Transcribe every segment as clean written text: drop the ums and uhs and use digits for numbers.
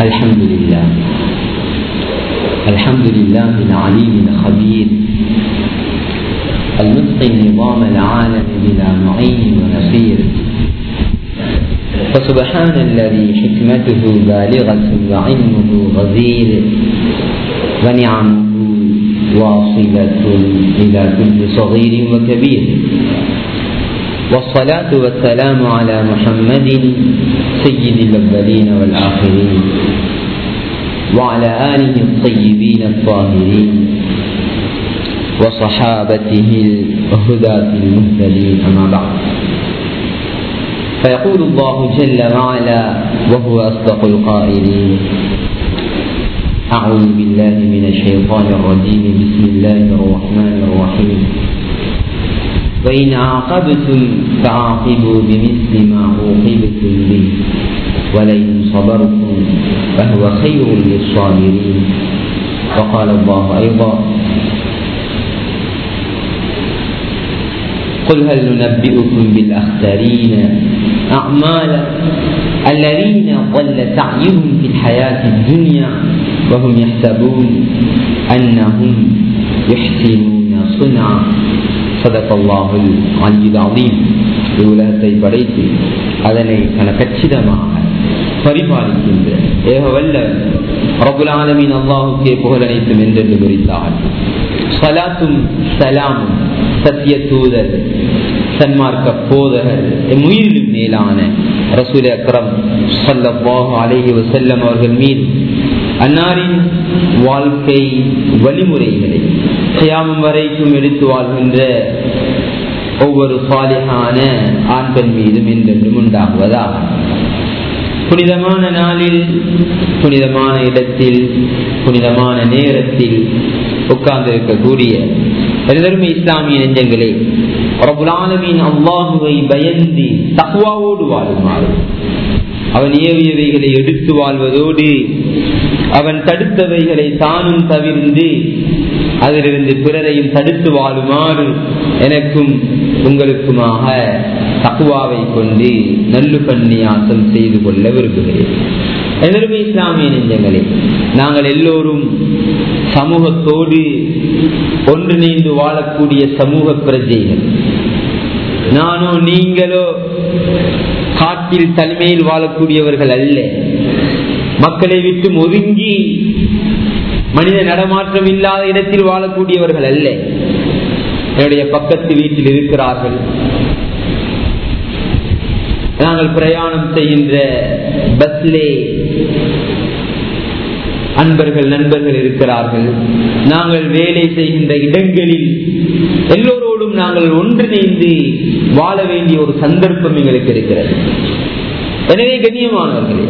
الحمد لله العليم الخبير المتقن نظام العالم بلا معين ونصير. فسبحان الذي حكمته بالغة وعلمه غزير ونعمه واصلة إلى كل صغير وكبير. والصلاة والسلام على محمد سيد الأولين والآخرين وعلى آله الطيبين الطاهرين وصحابته الهداة المهتدين. أما بعد، فيقول الله جل وعلا وهو أصدق القائلين: أعوذ بالله من الشيطان الرجيم. بسم الله الرحمن الرحيم. وإن عاقبتم فعاقبوا بمثل ما عوقبتم به ولئن صبرتم فهو خير للصابرين. وقال الله أيضا: قل هل ننبئكم بالأخسرين أعمالا الذين ضل سعيهم في الحياة الدنيا وهم يحسبون أنهم يحسنون صنعا. صدق الله العلي العظيم. உலகத்தை படைத்து அதனை கச்சிதமாக பரிபாலிக்கின்ற ஏகவல்ல ரப்புல் ஆலமீன் அல்லாஹ்வுக்கே புகழ் அனைத்தும் என்றென்று குறித்தார்கள். ஸலாத்தும் ஸலாமும் சத்திய தூதர் சன்மார்க்க போதகர் உயிரிலும் மேலான ரசூல் அக்ரம் ஸல்லல்லாஹு அலைஹி வஸல்லம் அவர்கள் மீது அன்னாரின் வாழ்க்கை வழிமுறைகளை கியாமம் வரைக்கும் எடுத்து வாழ்கின்ற ஒவ்வொரு சாலிஹான ஆண் பெண் மீதும் என்றென்றும் உண்டாகுவதாக. புனிதமான நாளில், புனிதமான இடத்தில், புனிதமான நேரத்தில் உட்கார்ந்திருக்கக்கூடிய எல்லோருமே இஸ்லாமிய நெஞ்சங்களே, ரப்புல் ஆலமீன் அல்லாஹுவை பயந்து தக்வாவோடு வாழுமாறு, அவன் ஏவியவைகளை எடுத்து வாழ்வதோடு அவன் தடுத்தவைகளை தானும் தவிர்ந்து அதிலிருந்து பிறரையும் தடுத்து வாழுமாறு எனக்கும் உங்களுக்குமாக தக்வாவை கொண்டு நல்லுபன்னியாசம் செய்து கொள்ள விரும்புகிறேன். எல்லோருமே இஸ்லாமிய நெஞ்சங்களே, நாங்கள் எல்லோரும் சமூகத்தோடு ஒன்றிணைந்து வாழக்கூடிய சமூக பிரஜைகள். நானோ நீங்களோ காட்டில் தனிமையில் வாழக்கூடியவர்கள் அல்ல. மக்களை விட்டு ஒதுங்கி மனித நடமாற்றம் இல்லாத இடத்தில் வாழக்கூடியவர்கள் அல்ல. என்னுடைய பக்கத்து வீட்டில் இருக்கிறார்கள். நாங்கள் பிரயாணம் செய்கின்ற பஸ்லே அன்பர்கள் நண்பர்கள் இருக்கிறார்கள். நாங்கள் வேலை செய்கின்ற இடங்களில் எல்லோரோடும் நாங்கள் ஒன்றிணைந்து வாழ வேண்டிய ஒரு சந்தர்ப்பம் எங்களுக்கு இருக்கிறது. எனவே கண்ணியமானவர்களே,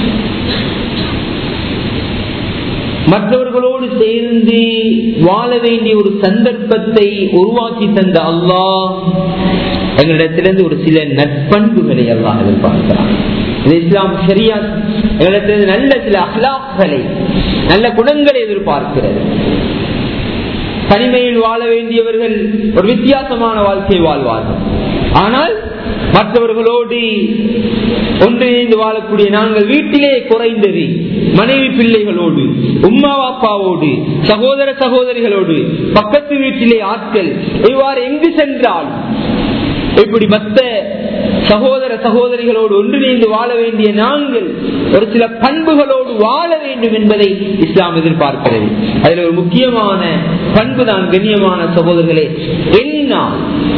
மற்றவர்களோடு சேர்ந்து வாழ வேண்டிய ஒரு சந்தர்ப்பத்தை உருவாக்கி தந்த அல்லாஹ் எங்களிடத்திலிருந்து ஒரு சில நற்பண்புகளை அல்லாஹ் எதிர்பார்க்கிறார். இஸ்லாம் ஷரியா எங்களிடத்திலிருந்து நல்ல சில அஹ்லாக்களை, நல்ல குணங்களை எதிர்பார்க்கிறது. தனிமையில் வாழ வேண்டியவர்கள் ஒரு வித்தியாசமான வாழ்க்கை வாழ்வார்கள். ஆனால் மற்றவர்களோடு ஒன்றிணைந்து வாழக்கூடிய நாங்கள் வீட்டிலே குறைந்தது மனைவி பிள்ளைகளோடு, உம்மா அப்பாவோடு, சகோதர சகோதரிகளோடு, பக்கத்து வீட்டிலே ஆட்கள், இவ்வாறு எங்கு சென்றால் இப்படி மற்ற சகோதர சகோதரிகளோடு ஒன்றிணைந்து வாழ வேண்டிய நாங்கள் ஒரு சில பண்புகளோடு வாழ வேண்டும் என்பதை இஸ்லாம் எதிர்பார்க்கிறது. அதில் ஒரு முக்கியமான பண்பு தான் கண்ணியமான சகோதரர்களே, என்னால்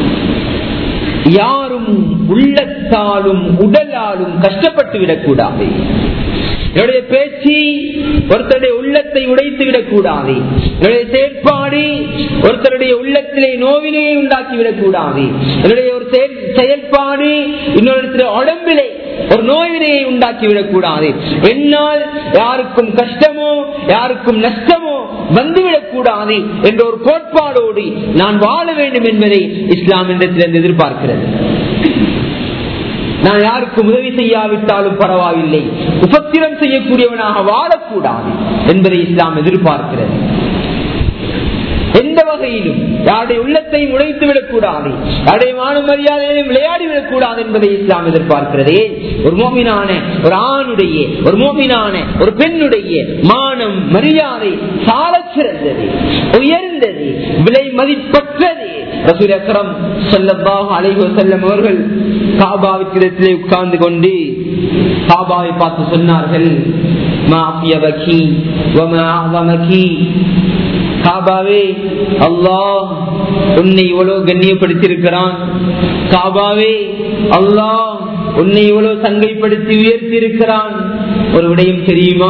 யாரும் உள்ளத்தாலும் உடலாலும் கஷ்டப்பட்டு விடக்கூடாது. என்னுடைய பேச்சு ஒருத்தருடைய உள்ளத்தை உடைத்து விடக்கூடாது. என்னுடைய செயற்பாடு ஒருத்தருடைய உள்ளத்திலே நோவினையை உண்டாக்கி விடக்கூடாது. என்னுடைய ஒரு செயல்பாடு இன்னொரு உடம்பிலே ஒரு நோயினையை உண்டாக்கி விடக்கூடாது. என்னால் யாருக்கும் கஷ்டமோ யாருக்கும் நஷ்டமோ வந்துவிடக் கூடாது என்ற ஒரு கோட்பாடோடு நான் வாழ வேண்டும் என்பதை இஸ்லாம் இடத்திலிருந்து எதிர்பார்க்கிறது. நான் யாருக்கும் உதவி செய்யாவிட்டாலும் பரவாயில்லை, உபத்திரம் செய்யக்கூடியவனாக வாழக்கூடாது என்பதை இஸ்லாம் எதிர்பார்க்கிறது. எந்த வகையிலும் யாருடைய உள்ளத்தையும் உடைத்து விடக்கூடாது, யாருடைய மான மரியாதையிலும் விளையாடி விடக்கூடாது என்பதை இஸ்லாம் எதிர்பார்க்கிறதே. ஒரு மோமினான ஒரு ஆணுடைய, ஒரு மோமினான ஒரு பெண்ணுடைய மானம் மரியாதை சாலச் சிறந்தது, உயர்ந்தது, விலை மதிப்பற்றது. ரசூல் அக்ரம் ஸல்லல்லாஹு அலைஹி வஸல்லம் அவர்கள் காபாவிலே உட்கார்ந்து கொண்டு காபாவை பார்த்து சொன்னார்கள், மா அஃயபகி வ மா அஸமகி. காபாவே, அல்லாஹ் உன்னை இவ்வளவு கண்ணியப்படுத்தியிருக்கிறான். காபாவே, அல்லாஹ் உன்னை இவ்வளவு சங்கைப்படுத்தி உயர்த்தி இருக்கிறான். ஒரு விடயம் தெரியுமா?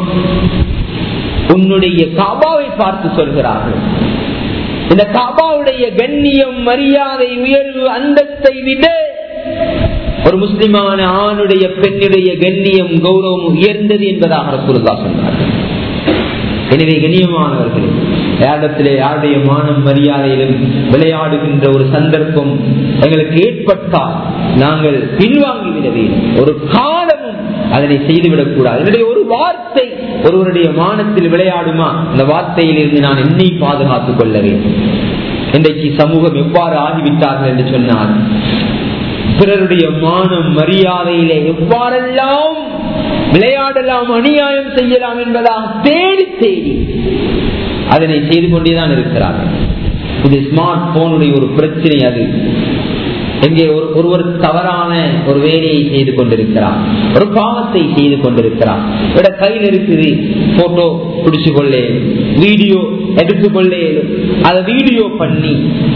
உன்னுடைய காபாவை பார்த்து சொல்கிறார்கள். இந்த காபாவுடைய கண்ணியம், மரியாதை, உயர்வு, அந்தஸ்தை விட ஒரு முஸ்லிமான ஆணுடைய பெண்ணுடைய கண்ணியம், கௌரவம் உயர்ந்தது என்பதாக ரசூலுல்லாஹ் சொன்னார்கள். எனவே கண்ணியமானவர்களே, யாரிடத்திலே யாருடைய மானம் மரியாதையிலும் விளையாடுகின்ற ஒரு சந்தர்ப்பம் எங்களுக்கு ஏற்பட்டால் நாங்கள் பின்வாங்கிவிட வேண்டும். ஒரு காலமும் அதனை செய்துவிடக் கூடாது. என்னுடைய ஒரு வார்த்தை ஒருவருடைய மானத்தில் விளையாடுமா, அந்த வார்த்தையில் இருந்து நான் என்னை பாதுகாத்துக் கொள்ள வேண்டும். இன்றைக்கு சமூகம் எவ்வாறு ஆகிவிட்டார்கள் என்று சொன்னால், பிறருடைய மானம் மரியாதையிலே எவ்வாறெல்லாம் விளையாடலாம், அநியாயம் செய்யலாம் என்பதாக தேடி தேடி அதனை செய்து கொண்டேதான் இருக்கிறார்கள். இது ஸ்மார்ட் போனுடைய ஒரு பிரச்சனை. அது எங்கே ஒருவர் தவறான ஒரு வேலையை செய்து கொண்டிருக்கிறார், ஒரு பாவத்தை செய்து கொண்டிருக்கிறார், கையில் இருக்குது போட்டோ பிடிச்சு கொள்ளே, வீடியோ எடுத்துக்கொள்ளே, அதை வீடியோ பண்ணி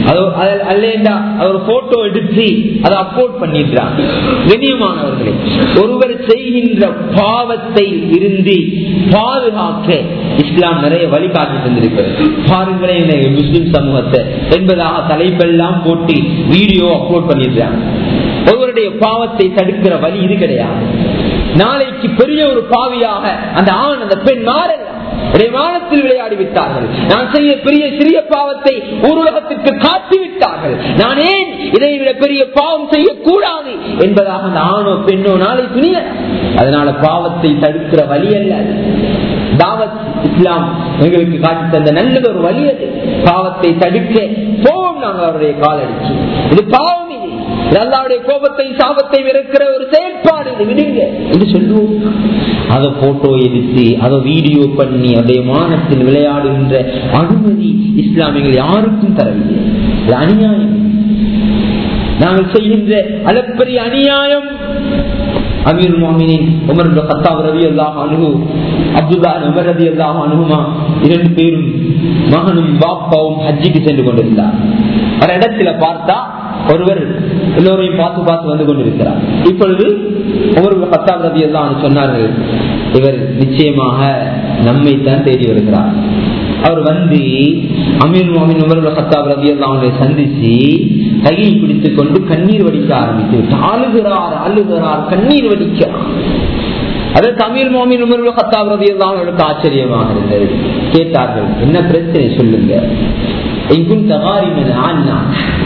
ஒரு போட்டோ எடுத்து அதை அப்லோட் பண்ணிடுறார். கண்ணியமானவர்களே, ஒருவர் செய்கின்ற பாவத்தை இருந்து பாதுகாக்க இஸ்லாம் நிறைய வழிகாட்டி தந்திருக்கிறது. பாருங்களேன், முஸ்லிம் சமூகத்தை என்பதாக தலைப்பெல்லாம் போட்டு வீடியோ அப்லோட் பண்ணிடுறாங்க. ஒருவருடைய பாவத்தை தடுக்கிற வழி இது கிடையாது. நாளைக்கு பெரிய ஒரு பாவியாக அந்த ஆண் அந்த பெண் மாறலாம். வானத்தில் விளையாடி விட்டார்கள். நான் செய்ய பெரிய சிறிய பாவத்தை ஊரகத்திற்கு காட்டி விட்டார்கள். நான் ஏன் இதை விட பெரிய பாவம் செய்யக்கூடாது என்பதாக அந்த ஆணோ பெண்ணோ நாளை துணிய. அதனால பாவத்தை தடுக்கிற வழி அல்ல தாவத். இஸ்லாம் எங்களுக்கு காட்டி தந்த நல்லது ஒரு வழி. அது பாவத்தை தடுக்க போவோம் நாங்கள் அவருடைய காலடிச்சு. இது பாவம், இது அல்லாஹ்வுடைய கோபத்தை சாபத்தை விரக்கிற ஒரு செயற்பாடு, இது விடுங்க என்று சொல்லுவோம். அதை போட்டோ எடுத்து அதை வீடியோ பண்ணி அவருடைய மானத்தில் விளையாடுகின்ற அனுமதி இஸ்லாமியர்கள் யாருக்கும் தரவில்லை. இது அநியாயம். நாங்கள் செய்கின்ற அளப்பரிய அநியாயம். அமீருல் முஃமினீன் உமர் இப்னு கத்தாப் ரலியல்லாஹு அன்ஹு, அப்துல்லாஹ் உமர் ரலியல்லாஹு அன்ஹுமா இரண்டு பேரும் மகனும் பாப்பாவும் ஹஜ்ஜுக்கு சென்று கொண்டிருந்தார். ஒரு இடத்துல பார்த்தா ஒருவர் எல்லோரையும் பார்த்து பார்த்து வந்து கொண்டிருக்கிறார். இப்பொழுது உமர் இப்னு கத்தாப் ரலியல்லாஹு அன்ஹு சொன்னார்கள், இவர் நிச்சயமாக நம்மை தான் தேடி வருகிறார். அவர் வந்து அமீருல் முஃமினீன் உமர் இப்னு கத்தாப் ரலியல்லாஹு அன்ஹு சந்திச்சு கையை பிடித்துக் கொண்டு கண்ணீர் வடிக்க ஆரம்பித்து அழுகிறார், அழுகிறார், கண்ணீர் வடிக்கிறார். அதற்கு அமீருல் முஃமினீன் உமர் இப்னு கத்தாப் ரலியல்லாஹு அன்ஹு ஆச்சரியமாக இருந்தது. கேட்டார்கள், என்ன பிரச்சனை சொல்லுங்க. இன் குன்த காரிமன் ஆன்னா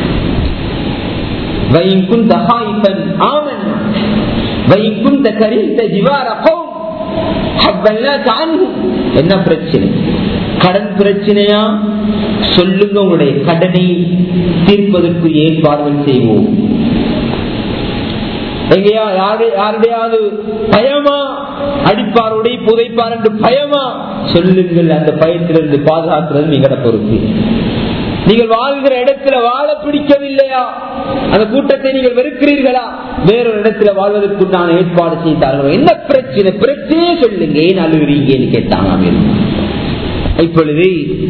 வ இன் குன்த ஹாயிஃபன் ஆமன்னா வ இன் குன்த கரீத ஜிவார கௌம் ஹப்பல்னாக அன்ஹும். என்ன பிரச்சனை? கடன் பிரச்சனையா? சொல்லுங்க, உங்களுடைய கடனை தீர்ப்பதற்கு ஏற்பாடுகள் செய்வோம். எங்கேயா யாருடையாவது பயமா? அடிப்பாருடைய புதைப்பார் என்று பயமா? சொல்லுங்கள், அந்த பயத்திலிருந்து பாதுகாக்கிறது எங்கட பொறுப்பு. நீங்கள் வாழ்கிற இடத்துல வாழ பிடிக்கவில்லையா? அந்த கூட்டத்தை நீங்கள் வெறுக்கிறீர்களா? வேறொரு இடத்துல வாழ்வதற்குண்டான ஏற்பாடு செய்தார்கள். என்ன பிரச்சனை? பிரச்சனையே சொல்லுங்க, ஏன் அழுகிறீங்கன்னு கேட்டாங்க. இப்பொழுது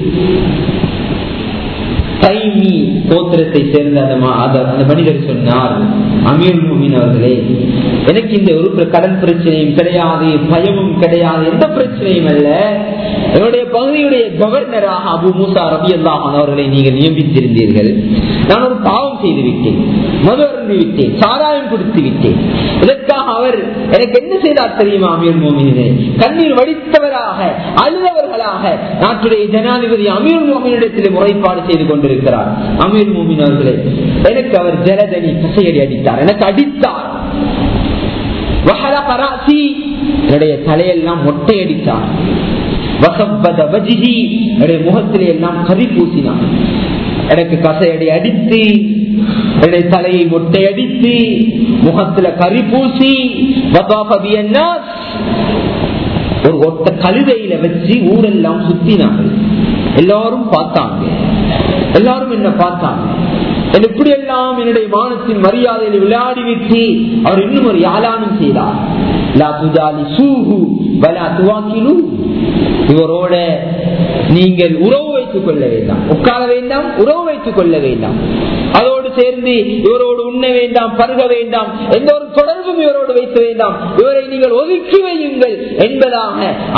தைமி கோத்திரத்தை சேர்ந்த அந்த மனிதர் சொன்னார், அமீருல் முஃமினீன் அவர்களே, எனக்கு இந்த ஒரு கடன் பிரச்சனையும் கிடையாது, பயமும் கிடையாது, எந்த பிரச்சனையும் அல்ல. என்னுடைய பகுதியுடைய கவர்னராக அபு மூசா ரலியல்லாஹு அன்ஹு அவர்களை நீங்கள் நியமித்திருந்தீர்கள். நான் ஒரு பாவம் செய்து விட்டேன், மது அருந்தி விட்டேன், சாராயம் குடித்து விட்டேன். இதற்காக அவர் எனக்கு என்ன செய்தார் தெரியுமா? அமீருல் முஃமினீனே, கண்ணீர் வடித்தவராக அழுதவர்களாக நாட்டுடைய ஜனாதிபதி அமீருல் முஃமினீனிடத்தில் முறைப்பாடு செய்து கொண்டிருக்கிறார். அமீருல் முஃமினீன் அவர்களே, எனக்கு அவர் ஜலதனி கசையடி அடித்தார், எனக்கு அடித்தார். என்னுடைய தலையெல்லாம் மொட்டையடித்தார். முகத்திலே எல்லாம் கரி பூசினான். எனக்கு கசையடி அடித்து, என்னுடைய தலையை மொட்டை அடித்து, முகத்துல கரி பூசி, ஒரு ஒட்ட கழுதையில வச்சு ஊரெல்லாம் சுத்தினார்கள். எல்லாரும் பார்த்தாங்க, எல்லாரும் என்ன பார்த்தாங்க. இப்படி எல்லாம் என்னுடைய மானத்தின் மரியாதையில் விளையாடி விட்டு அவர் இன்னும் ஒரு யாழானும் செய்தார். இவரோட நீங்கள் உறவு வைத்துக் கொள்ள வேண்டாம், உட்கார வேண்டாம், உறவு வைத்துக் கொள்ள வேண்டாம். அதோடு சேர்ந்து இவரோடு உண்ண வேண்டாம், பருக வேண்டாம், எந்த ஒரு தொடர்பும் இவரோடு வைக்க வேண்டாம், இவரை நீங்கள் ஒதுக்கி வையுங்கள் என்பதாக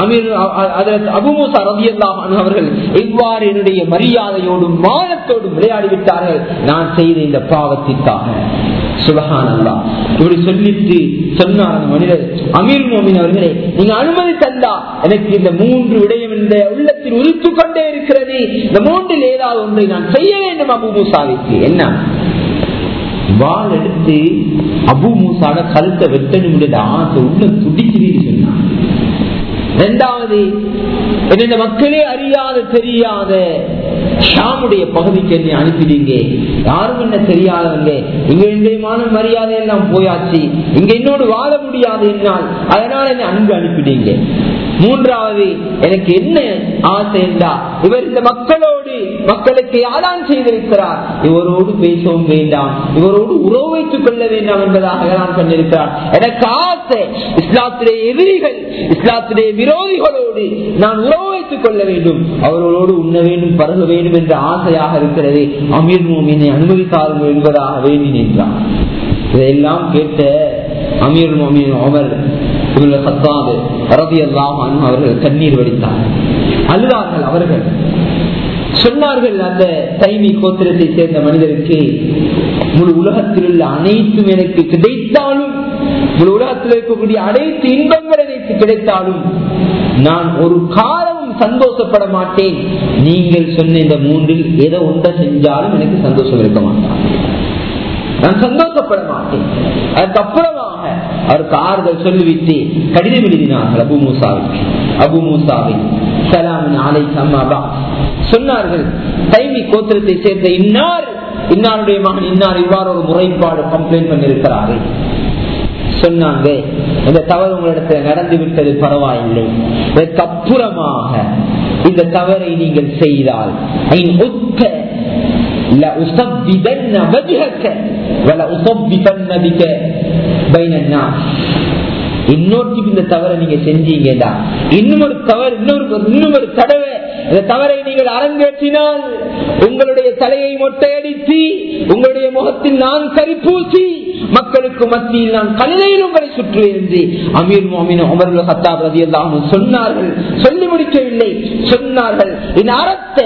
அபூ மூஸா ரலியல்லாஹு அன்ஹு அவர்கள் இவ்வாறு என்னுடைய மரியாதையோடும் மானத்தோடும் விளையாடிவிட்டார்கள், நான் செய்த இந்த பாவத்திற்காக. சுப்ஹானல்லாஹ். இப்படி சொல்லிட்டு சொன்னார் அந்த மனிதர், அமீர் மோமின் அவர்களே, நீங்க அனுமதி தந்தா எனக்கு இந்த 3 விடயம் இந்த உள்ளத்தில் உரித்துக் கொண்டே இருக்கிறது, இந்த 3ல் ஏதாவது ஒன்றை நான் செய்ய வேண்டும் அபூ மூஸாவிற்கு. என்ன? வாள் எடுத்து அபூ மூஸாட கழுத்தை வெட்டணும் ஆசை உள்ள துடிக்கிறீர்கள் சொன்னார். 2வது, என்னென்ன மக்களே அறியாத தெரியாத ஷாமுடைய பகுதிக்கு என்னை அனுப்பிடுங்க, யாரும் என்ன தெரியாதவங்க, இங்க என்னுடைய மான மரியாதை எல்லாம் போயாச்சு, இங்க என்னோடு வாழ முடியாது என்னால், அதனால என்னை அங்கு அனுப்பிடுங்க. 3வது, எனக்கு என்ன ஆசை என்றா, இவர் இந்த மக்களுக்கு யாதான் செய்திருக்கிறார், இவரோடு பேசவும் வேண்டாம், இவரோடு உறவு வைத்துக் கொள்ள வேண்டாம் என்பதாக நான் பண்ணிருக்கிறார். எனக்கு ஆசை இஸ்லாத்துடைய எதிரிகள், இஸ்லாத்துடைய விரோதிகளோடு நான் உறவு வைத்துக் கொள்ள வேண்டும், அவர்களோடு உண்ண வேண்டும், பருக வேண்டும் என்ற ஆசையாக இருக்கிறது. அமீர் மோமினை அனுமதித்தார்கள் என்பதாக வேண்டி நின்றார். இதையெல்லாம் கேட்ட அமீர் மோமின் உமர் இப்னு கத்தாப் ரலியல்லாஹு அன்ஹு அவர்கள் கண்ணீர் வடித்தார், அழுதார்கள். அவர்கள் சொன்னார்கள், அந்த தைமி கோத்திரத்தை சேர்ந்த மனிதருக்கு முழு உலகத்தில் உள்ள அனைத்தும் எனக்கு கிடைத்தாலும், முழு உலகத்தில் இருக்கக்கூடிய அனைத்து இன்பங்கள் எனக்கு கிடைத்தாலும் நான் ஒரு காலமும் சந்தோஷப்பட மாட்டேன், நீங்கள் சொன்ன இந்த 3ல் ஏதோ ஒன்றை செஞ்சாலும் எனக்கு சந்தோஷம் இருக்க மாட்டான், நான் சந்தோஷப்பட மாட்டேன். அதுக்கப்புறமாக அவருக்கு ஆறுதல் சொல்லிவிட்டு கடிதம் எழுதினார்கள் அபூ மூஸாவுக்கு. அபூ மூஸாவை ஸலாமுன் அலைக்கும் அபா சொன்னார்கள், தைமி கோத்திரத்தை சேர்ந்த இன்னாருடைய மகன் இன்னார் இவ்வாறு ஒரு முறைப்பாடு கம்ப்ளைண்ட் பண்ணிருக்கிறாரு. சொன்னாங்க, இந்த தவறு உங்களிடத்தில் நடந்து விட்டது பரவாயில்லை, இதற்கப்புறமாக இந்த தவறை நீங்கள் செய்தால் இன்னொருத்துக்கு இந்த தவறை நீங்க செஞ்சீங்கடா, இன்னும் ஒரு தடவை இந்த தவறை நீங்கள் அரங்கேற்றினால் உங்களுடைய தலையை மொட்டையடித்து உங்களுடைய முகத்தில் நான் கரிப்பூசி மக்களுக்கு மத்தியில் நான் கழுதையில் உங்களை சுற்றுவேன் என்று அமீர் மோமின் உமர் இப்னு கத்தாப் ரலியல்லாஹு அன்ஹு சொன்னார்கள். சொல்லி முடிக்கவில்லை, சொன்னார்கள், இந்த அறத்தை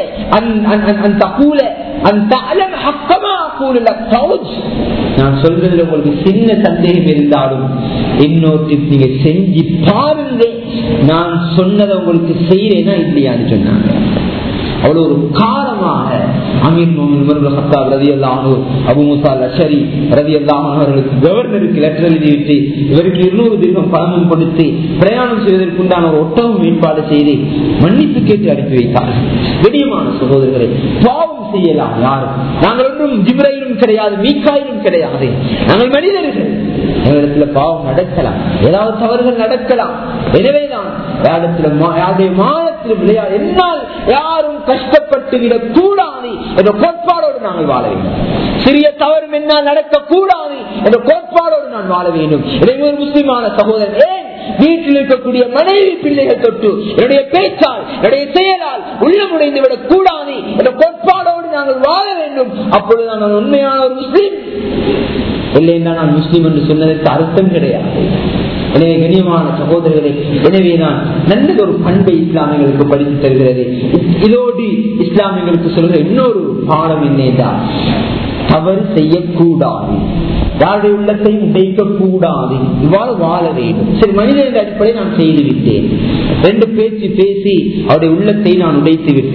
நான் சொல்றதுல உங்களுக்கு சின்ன சந்தேகம் இருந்தாலும் இன்னொரு நீங்க செஞ்சு பாருங்க, நான் சொன்னதை உங்களுக்கு செய்யறேன்னா இல்லையான்னு சொன்னாங்க. அவ்வளவு ஒரு காலமாக அமீர் மோமின் உமர் இப்னு கத்தாப் ரலியல்லாஹு அன்ஹு அபூ மூஸா அல்-அஷ்அரி ரலியல்லாஹு அன்ஹு அவர்களுக்கு கவர்னருக்கு லெட்டர் எழுதிவிட்டு இவருக்கு 200 திர்ஹம் பணமும் கொடுத்து பிரயாணம் செய்வதற்குண்டான ஒரு ஒட்டகம் ஏற்பாடு செய்து மன்னிப்பு கேட்டு அனுப்பி வைத்தார்கள். கண்ணியமான சகோதரர்களை, பாவம் செய்யலாம் யாரும், நாங்கள் ஒன்றும் ஜிப்ரையிலும் கிடையாது, மீகாயிலும் கிடையாது, நாங்கள் மனிதர்கள், எங்களிடத்துல பாவம் நடக்கலாம், ஏதாவது தவறுகள் நடக்கலாம். எனவேதான் யாருடைய மானத்தில் விளையாட என்னால் யாரும் கஷ்டப்பட்டு விடக் கூடாது என்ற கோட்பாடோடு நாங்கள் வாழ வேண்டும். சிறிய தவறு என்னால் நடக்கக்கூடாது என்ற கோட்பாடோடு நான் வாழ வேண்டும். எனவே ஒரு முஸ்லிமான சகோதரன், ஏன் வீட்டில் இருக்கக்கூடிய மனைவி பிள்ளைகள் தொட்டு என்னுடைய பேச்சால் என்னுடைய செயலால் உள்ளமுடைந்து விடக் கூடாது என்ற கோட்பாடோடு நாங்கள் வாழ வேண்டும். அப்பொழுது நான் உண்மையான ஒரு முஸ்லிம். இல்லைன்னா நான் முஸ்லிம் என்று சொன்னதற்கு அர்த்தம் கிடையாது. எனவே கண்ணியமான சகோதரர்களே, எனவேதான் நல்லது ஒரு பண்பை இஸ்லாமியர்களுக்கு படித்து தருகிறது. இதோடு இஸ்லாமியர்களுக்கு சொல்கிற இன்னொரு பாடம் என்னதான், தவறு செய்யக்கூடாது, யாருடைய உள்ளத்தை உடைக்க கூடாது, இவ்வாறு வாழ வேண்டும். சரி, மனிதன் அடிப்படையில் நான் செய்து விட்டேன், 2 பேச்சு பேசி அவருடைய உள்ளத்தை நான் உடைத்து விட்டேன்,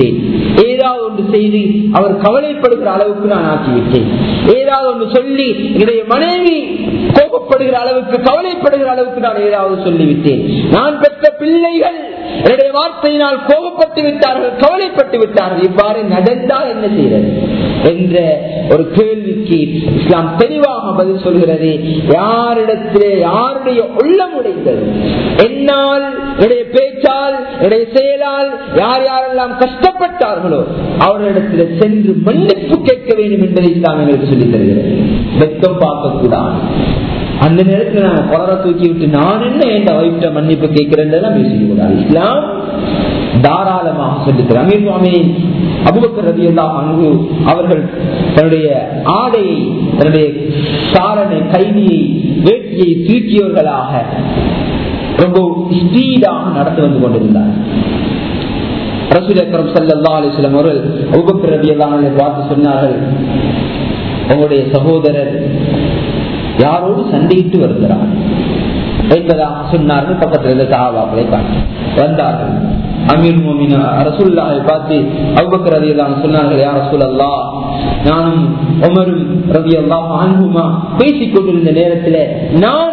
ஏதாவது ஒன்று செய்து அவர் கவலைப்படுகிற அளவுக்கு நான் ஆக்கிவிட்டேன். ஏதாவது ஒன்று சொல்லி என்னுடைய மனைவி கோபப்படுகிற அளவுக்கு, கவலைப்படுகிற அளவுக்கு நான் ஏதாவது சொல்லிவிட்டேன். நான் பெற்ற பிள்ளைகள் என்னுடைய வார்த்தையினால் கோபப்பட்டு விட்டார்கள், கவலைப்பட்டு விட்டார்கள். இவ்வாறு நடந்தால் என்ன செய்யறது என்ற ஒரு கேள்விக்கு இஸ்லாம் தெளிவாக பதில் சொல்கிறது. யாரிடத்திலே யாருடைய உள்ளம் உடைந்தது, என்னால், என்னுடைய பேச்சால், என்னுடைய செயலால் யார் யாரெல்லாம் கஷ்டப்பட்டார்களோ அவர்களிடத்தில் சென்று மன்னிப்பு கேட்க வேண்டும் என்பதை இஸ்லாம் எங்களுக்கு சொல்லித் தருகிறது. வெட்கம் பார்க்கக்கூடாது. அந்த நேரத்தில் நாங்க குரலை தூக்கி விட்டு நான் என்ன என் வைஃப்ட மன்னிப்பு கேட்கிறேன் பேசிக்கூடாது. இஸ்லாம் தாராளமாக சொல்லிக்கிறார். அமீர் முஹம்மதின் அபூபக்கர் ரலியல்லாஹு அன்ஹு அவர்கள் தன்னுடைய ஆடையை, தன்னுடைய சாரணை, கைதியை, வேட்டியை தூக்கியவர்களாக ரொம்ப ஸ்பீடாக நடந்து வந்து கொண்டிருந்தார். ரசூல் அக்ரம் ஸல்லல்லாஹு அலைஹி வஸல்லம் அவர்கள் அபூபக்கர் ரலியல்லாஹு அன்ஹு பார்த்து சொன்னார்கள், உங்களுடைய சகோதரர் யாரோடு சண்டையிட்டு வருகிறார் என்பதாக சொன்னார்கள். பக்கத்தில் இருந்த சஹாபாக்களை வந்தார்கள். அமீர் முஃமினீன் ரசூலுல்லாஹை பார்த்து அபூபக்கர் ரலியல்லாஹு அன்ஹு சொன்னார்கள், யா ரசூலல்லாஹ், நானும் உமரும் ரலியல்லாஹு அன்ஹுமா பேசிக் கொண்டிருந்த நேரத்தில் நான்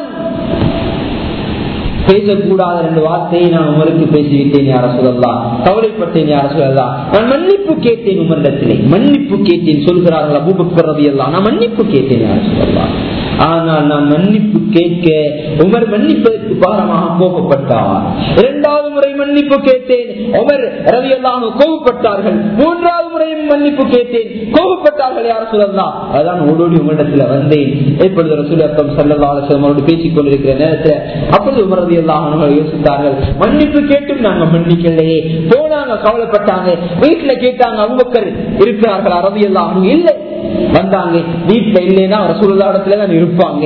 பேசக்கூடாத ரெண்டு வார்த்தையை நான் உமருக்கு பேசிவிட்டேன் யா ரசூலல்லாஹ், கவலைப்பட்டேன் யா ரசூலல்லாஹ், நான் மன்னிப்பு கேட்டேன் உமரிடத்திலே, மன்னிப்பு கேட்டேன் சொல்கிறார்கள் அபூபக்கர் ரலியல்லாஹு, நான் மன்னிப்பு கேட்டேன் யா ரசூலல்லாஹ். ஆனால் நான் மன்னிப்பு கேட்க உமர் மன்னிப்பதற்கு பாரமாக கோபப்பட்டார். இரண்டாவது முறை மன்னிப்பு கேட்டேன், உமர் ரலியல்லாஹு கோபப்பட்டார்கள். மூன்றாவது முறையும் மன்னிப்பு கேட்டேன், கோபப்பட்டார்கள் யா ரசூலல்லாஹ். அதான் ஓடோடி உமரிடத்தில் வந்தேன். இப்பொழுது ரசூல் அக்ரம் ஸல்லல்லாஹு அலைஹி வஸல்லம் அவரோடு பேசிக் கொண்டிருக்கிற நேரத்தில் அப்பொழுது உமர் ரலியல்லாஹு அன்ஹு யோசித்தார்கள், மன்னிப்பு கேட்டும் நாங்க மன்னிக்கலையே. போனாங்க, கவலைப்பட்டாங்க, வீட்டுல கேட்டாங்க, அபூபக்கர் இருக்கிறார்களா ரலியல்லாஹு அன்ஹு? இல்லை. வந்தாங்க, வீட்டுல இல்லைன்னா ரசூலுல்லாஹ் இடத்துல தான் இருப்பாங்க.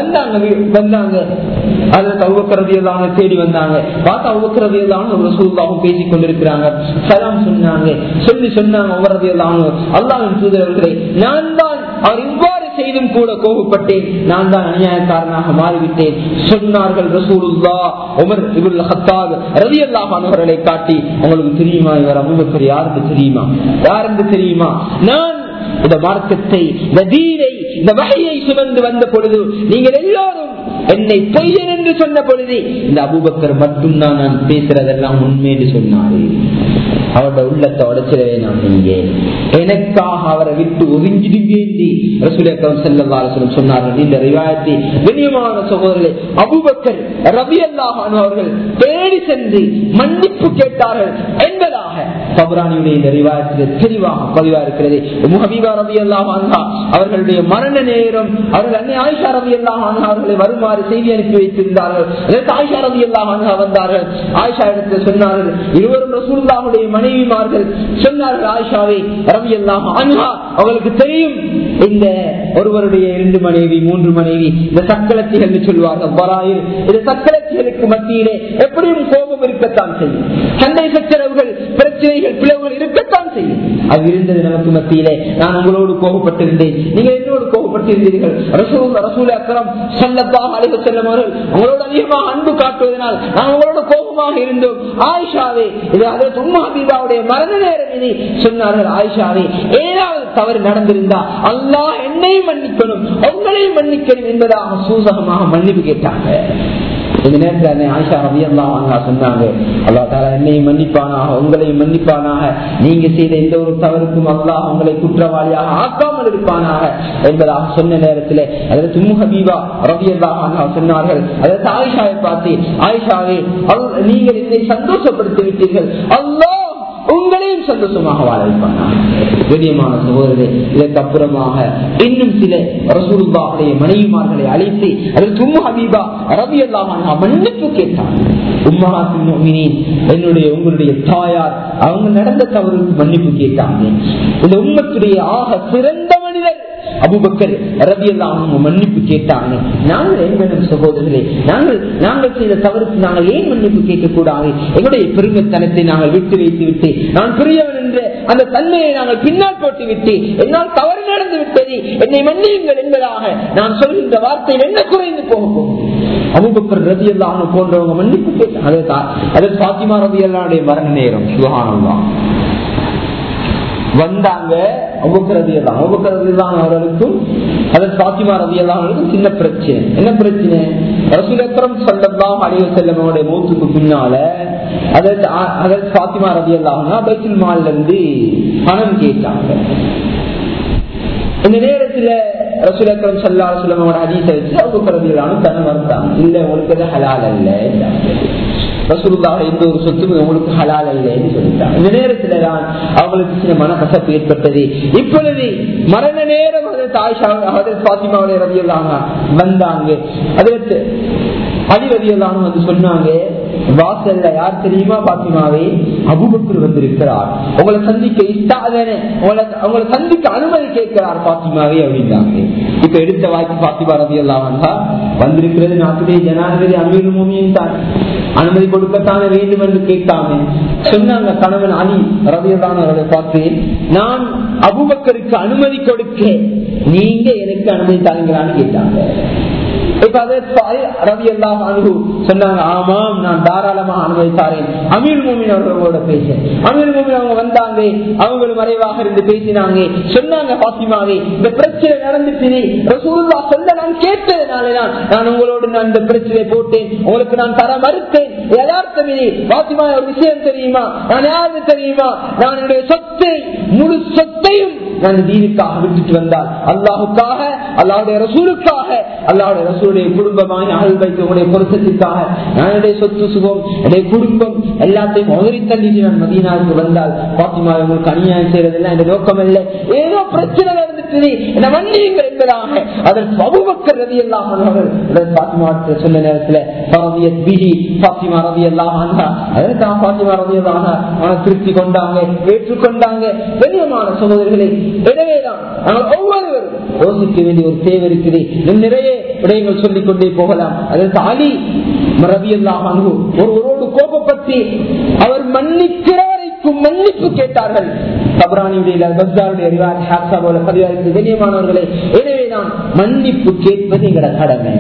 வந்தாங்க அதுல அபூபக்கர் ரலியல்லாஹு அன்ஹு தேடி வந்தாங்க. பார்த்தா அபூபக்கர் ரலியல்லாஹு அன்ஹு ரசூலுல்லாஹ் பேசிக் கொண்டிருக்கிறாங்க. சலாம் சொன்னாங்க. சொன்னாங்க உமர் ரலியல்லாஹு அன்ஹு, அல்லாஹ்வின் தூதரே, நான் தான் அவர் இவ்வாறு செய்தும் கூட கோபப்பட்டேன், நான் தான் அநியாயக்காரனாக மாறிவிட்டேன் சொன்னார்கள். ரசூலுல்லாஹ் உமர் இப்னுல் கத்தாப் ரலியல்லாஹு அன்ஹு அவர்களை காட்டி, உங்களுக்கு தெரியுமா இவர் அபூபக்கர் யாருக்கு தெரியுமா, யாருக்கு தெரியுமா, நான் இந்த மார்க்கத்தை, இந்த தீனை, இந்த வஹையை சுமந்து வந்த பொழுது நீங்கள் எல்லாரும் என்னை பொய்யன் என்று சொன்ன பொழுது இந்த அபூபக்கர் மட்டும்தான் நான் பேசுறதெல்லாம் உண்மை என்று சொன்னாரு. அவருடைய உள்ளத்தை உடைச்சிடவே நான் இங்கே எனக்காக அவரை விட்டு ஒதுங்கிடுங்க என்று ரசூல் அக்ரம் ஸல்லல்லாஹு அலைஹி வஸல்லம் சொன்னார்கள். இந்த ரிவாயத்தை கண்ணியமான சகோதரர்களே, அபூபக்கர் ரலியல்லாஹு அன்ஹு அவர்கள் தேடி சென்று மன்னிப்பு கேட்டார்கள் என்பதாக தபரானியுடைய இந்த ரிவாயத்தில் தெளிவாக பதிவாக இருக்கிறது. உம்மு ஹபீபா ரலியல்லாஹு அன்ஹா அவர்களுடைய மரண நேரம் அவர்கள் அன்னை ஆயிஷா ரலியல்லாஹு அன்ஹா அவர்களை வருமாறு செய்தி அனுப்பி வைத்திருந்தார்கள். அதற்கு ஆயிஷா ரலியல்லாஹு அன்ஹா வந்தார்கள். ஆயிஷா இடத்தில் சொன்னார்கள், இருவரும் ரசூலுல்லாஹுடைய மனைவிமார்கள் சொன்னார்கள், ஆயிஷாவே ரலியல்லாஹு அன்ஹா அவங்களுக்கு தெரியும் இந்த ஒருவருடைய 2 மனைவி 3 மனைவி, இந்த சக்கலத்திகள் சொல்வார்கள் பராயில், இந்த சக்கலத்திகளுக்கு மத்தியிலே எப்படியும் கோபம் இருக்கத்தான் செய்யும், சண்டை சச்சரவுகள், பிரச்சனைகள், பிளவுகள் இருக்கத்தான் செய்யும். அது இருந்தது நமக்கு மத்தியிலே. நான் உங்களோடு கோபப்பட்டிருந்தேன், நீங்கள் என்னோடு கோபப்பட்டிருந்தீர்கள். ரசூல் அக்ரம் ஸல்லல்லாஹு அலைஹி வஸல்லம் அவர்கள் உங்களோடு அதிகமாக அன்பு காட்டுவதனால் நான் உங்களோட கோபமாக இருந்தோம். ஆயிஷாவே, இது ஹஜ்ரத் உம்மு ஹபீபாவுடைய மரண நேரம் இது சொன்னார்கள். ஆயிஷாவே, ஏதாவது தவறு நடந்திருந்தா அல்லாஹ் என்னையும் மன்னிக்கணும், உங்களையும் மன்னிக்கணும் என்பதாக சூசகமாக மன்னிப்பு கேட்டாங்க. இந்த நேரத்தில் ஆயிஷா ரலியல்லாஹு அன்ஹா சொன்னாங்க, அல்லாஹ் தஆலா என்னையும் மன்னிப்பானாக, உங்களையும் மன்னிப்பானாக, நீங்க செய்த எந்த ஒரு தவறுக்கும் அல்லாஹ் உங்களை குற்றவாளியாக ஆக்காமல் இருப்பானாக என்பதாக சொன்ன நேரத்தில் அதற்கு உம்மு ஹபீபா ரலியல்லாஹு அன்ஹா சொன்னார்கள், அதற்கு ஆயிஷாவை பார்த்து, ஆயிஷாவே, நீங்கள் என்னை சந்தோஷப்படுத்தி விட்டீர்கள், அல்லாஹ் உங்களையும் சந்தோஷமாக வாழ வைப்பானாக. கண்ணியமான சகோதரரே, இதற்கு அப்புறமாக இன்னும் சில ரசூலுல்லாஹுடைய மனைவிமார்களை அழைத்து அதற்கு உம்மு ஹபீபா ரலியல்லாஹு அன்ஹா மன்னிப்பு கேட்டார். உம்மஹாத்துல் முஃமினீன், என்னுடைய உங்களுடைய தாயார் அவங்க நடந்த தவறுக்கு மன்னிப்பு கேட்டாங்க. இந்த உம்மத்துடைய ஆக சிறந்த மனிதர் அபூபக்கர் ரலியல்லாஹு அன்ஹு மன்னிப்பு கேட்டாங்க. நாங்கள் எங்களுடைய சகோதரர்களே, நாங்கள் செய்த தவறுக்கு நாங்கள் ஏன் மன்னிப்பு கேட்க கூடாது? எங்களுடைய பெருமைத்தனத்தை நாங்கள் விட்டு வைத்து விட்டு நான் பெரியவன் என்ற அந்த தன்மையை நாங்கள் பின்னால் போட்டு விட்டு என்னால் தவறு நடந்து விட்டது, என்னை மன்னியுங்கள் என்பதாக நான் சொல்கின்ற வார்த்தையில் என்ன குறைந்து போகும்? அபூபக்கர் ரலியல்லாஹு அன்ஹு போன்றவங்க மன்னிப்பு கேட்டாங்க. அது ஃபாத்திமா ரலியல்லாஹு அன்ஹா மரண நேரம். சுப்ஹானல்லாஹ், வந்தாங்க. அபூபக்கர் ரலியல்லாஹு அவர்களுக்கும் ஹஜ்ரத் ஃபாத்திமா ரலியல்லாஹு அவர்களுக்கும் சின்ன பிரச்சனை. என்ன பிரச்சனை? ரசூல் அக்ரம் ஸல்லல்லாஹு அலைஹி வஸல்லம் அவருடைய மௌத்துக்கு பின்னால ஹஜ்ரத் ஃபாத்திமா ரலியல்லாஹு அன்ஹா பைத்துல் மால்ல இருந்து பணம் கேட்டாங்க. இந்த நேரத்துல ரசூல் அக்ரம் ஸல்லல்லாஹு அலைஹி வஸல்லம் அவரோட ஹதீஸை வச்சு அபூபக்கர் ரலியல்லாஹு அன்ஹு தன மறுத்தாங்க. இல்ல, உங்களுக்கு அது ஹலால் அல்ல, ரசூலுல்லாஹ் எந்த ஒரு சொத்தும் உங்களுக்கு ஹலால் இல்லைன்னு சொல்லிட்டாங்க. இந்த நேரத்துல தான் அவங்களுக்கு சில மனக்கசப்பு ஏற்பட்டது. இப்பொழுது மரண நேரம் ஹஜ்ரத் ஃபாத்திமா ரலியல்லாஹு அன்ஹா வந்தாங்க. அதற்கு அலி ரலியல்லாஹு அன்ஹு வந்து சொன்னாங்க, வாசல்ல யார் தெரியுமா பாத்திமாவே, அபூபக்கர் வந்திருக்கிறார், உங்களை சந்திக்க இஷ்டாதானே, உங்களை சந்திக்க அனுமதி கேட்கிறார் பாத்திமாவே அப்படின்னாங்க. இப்ப எடுத்த வாய்ப்பு பாத்திமா ரலியல்லாஹு அன்ஹா வந்திருக்கிறது நாட்டுடைய ஜனாதிபதி அமீருல் முஃமினீன் தான், அனுமதி கொடுக்கத்தானே வேண்டும் என்று கேட்காம சொன்னாங்க. கணவன் அலி ரலியல்லாஹு அன்ஹு அவர்களை பார்த்து, நான் அபூபக்கருக்கு அனுமதி கொடுக்க நீங்க எனக்கு அனுமதி தாங்களான்னு கேட்டாங்க. சொன்னாங்க, ஆமாம் நான் தாராளமாக அனுமதித்தாரேன், அமீர் மோமின் அவர்களோட பேச. அமீர் மோமின் அவங்க வந்தாங்க, அவங்களும் மறைவாக இருந்து பேசினாங்க. சொன்னாங்க, பாத்திமாவே இந்த பிரச்சனை நடந்துச்சு, ரசூலுல்லாஹ் சொல்ல நான் கேட்டதுனாலதான் நான் உங்களோடு நான் இந்த பிரச்சனை போட்டேன், உங்களுக்கு நான் தர மறுத்தேன். யதார்த்தமே பாத்திமா ஒரு விஷயம் தெரியுமா, நான் யாரு தெரியுமா, நான் என்னுடைய சொத்தை முழு சொத்தையும் நான் தீனுக்காக விட்டுட்டு வந்தால் அல்லாஹுக்காக, அல்லாஹுடைய ரசூலுக்காக, அல்லாஹுடைய ரசூலுடைய குடும்பமான அகல் வைத்தவங்களுடைய பொருத்தத்திற்காக நான் என்னுடைய சொத்து சுகம் என்னுடைய குடும்பம் எல்லாத்தையும் உதறி தள்ளிட்டு நான் மதீனாவுக்கு வந்தால் பாத்திமா உங்களுக்கு அநியாயம் செய்யறதெல்லாம் என்ற நோக்கம் இல்லை, ஏதோ பிரச்சனை நடந்துட்டு என்ன மன்னியுங்கள் என்பதாக அதற்கு அபூபக்கர் ரலியல்லாஹு அன்ஹு அவர்கள் பாத்திமா சொன்ன நேரத்தில் பாத்திமா ரலியல்லாஹு அன்ஹா அதற்காக பாத்திமா ரலியல்லாஹு அன்ஹா மன திருப்தி கொண்டாங்க, ஏற்றுக்கொண்டாங்க. கண்ணியமான சகோதரர்களே, எனவேதான் நாங்கள் ஒவ்வொருவரும் யோசிக்க வேண்டிய ஒரு தேவை இருக்குது. நிறைய விடயங்கள் சொல்லிக் கொண்டே போகலாம். அதற்கு அலி ரலியல்லாஹு அன்ஹு ஒருவரோடு கோபப்பட்டு அவர் மன்னிக்கிற வரைக்கும் மன்னிப்பு கேட்டார்கள். தபரானியுடைய கண்ணியமானவர்களே, எனவேதான் மன்னிப்பு கேட்பது எங்களோட கடமை.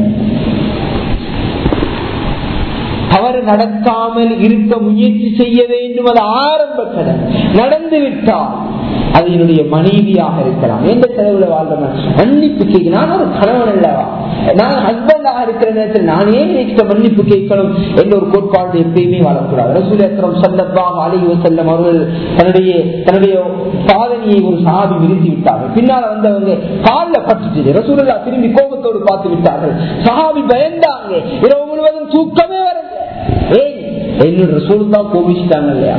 தவறு நடக்காமல் இருக்க முயற்சி செய்ய வேண்டும், அது ஆரம்ப கடமை. நடந்துவிட்டால் அது என்னுடைய மனைவியாக இருக்கலாம், எந்த செலவுல வாழ்றவன் மன்னிப்பு கேட்க. நான் ஒரு கணவன் அல்லவா, நான் ஹஸ்பண்டாக இருக்கிற நேரத்தில் நான் ஏன் மன்னிப்பு கேட்கணும் என்ற ஒரு கோட்பாடு எப்பயுமே வாழக்கூடாது. ரசூல் அக்ரம் ஸல்லல்லாஹு அலைஹி வஸல்லம் அவர்கள் தன்னுடைய சாதனையை ஒரு சஹாபி விரித்து விட்டார்கள். பின்னால வந்தவங்க காலில் பட்டுச்சு. ரசூலுல்லாஹ் திரும்பி கோபத்தோடு பார்த்து விட்டார்கள். சஹாபி பயந்தாங்க, இரவு முழுவதும் தூக்கமே வரல. ஏன் என்னோட ரசூலுல்லாஹ் கோபிச்சிட்டாங்க இல்லையா?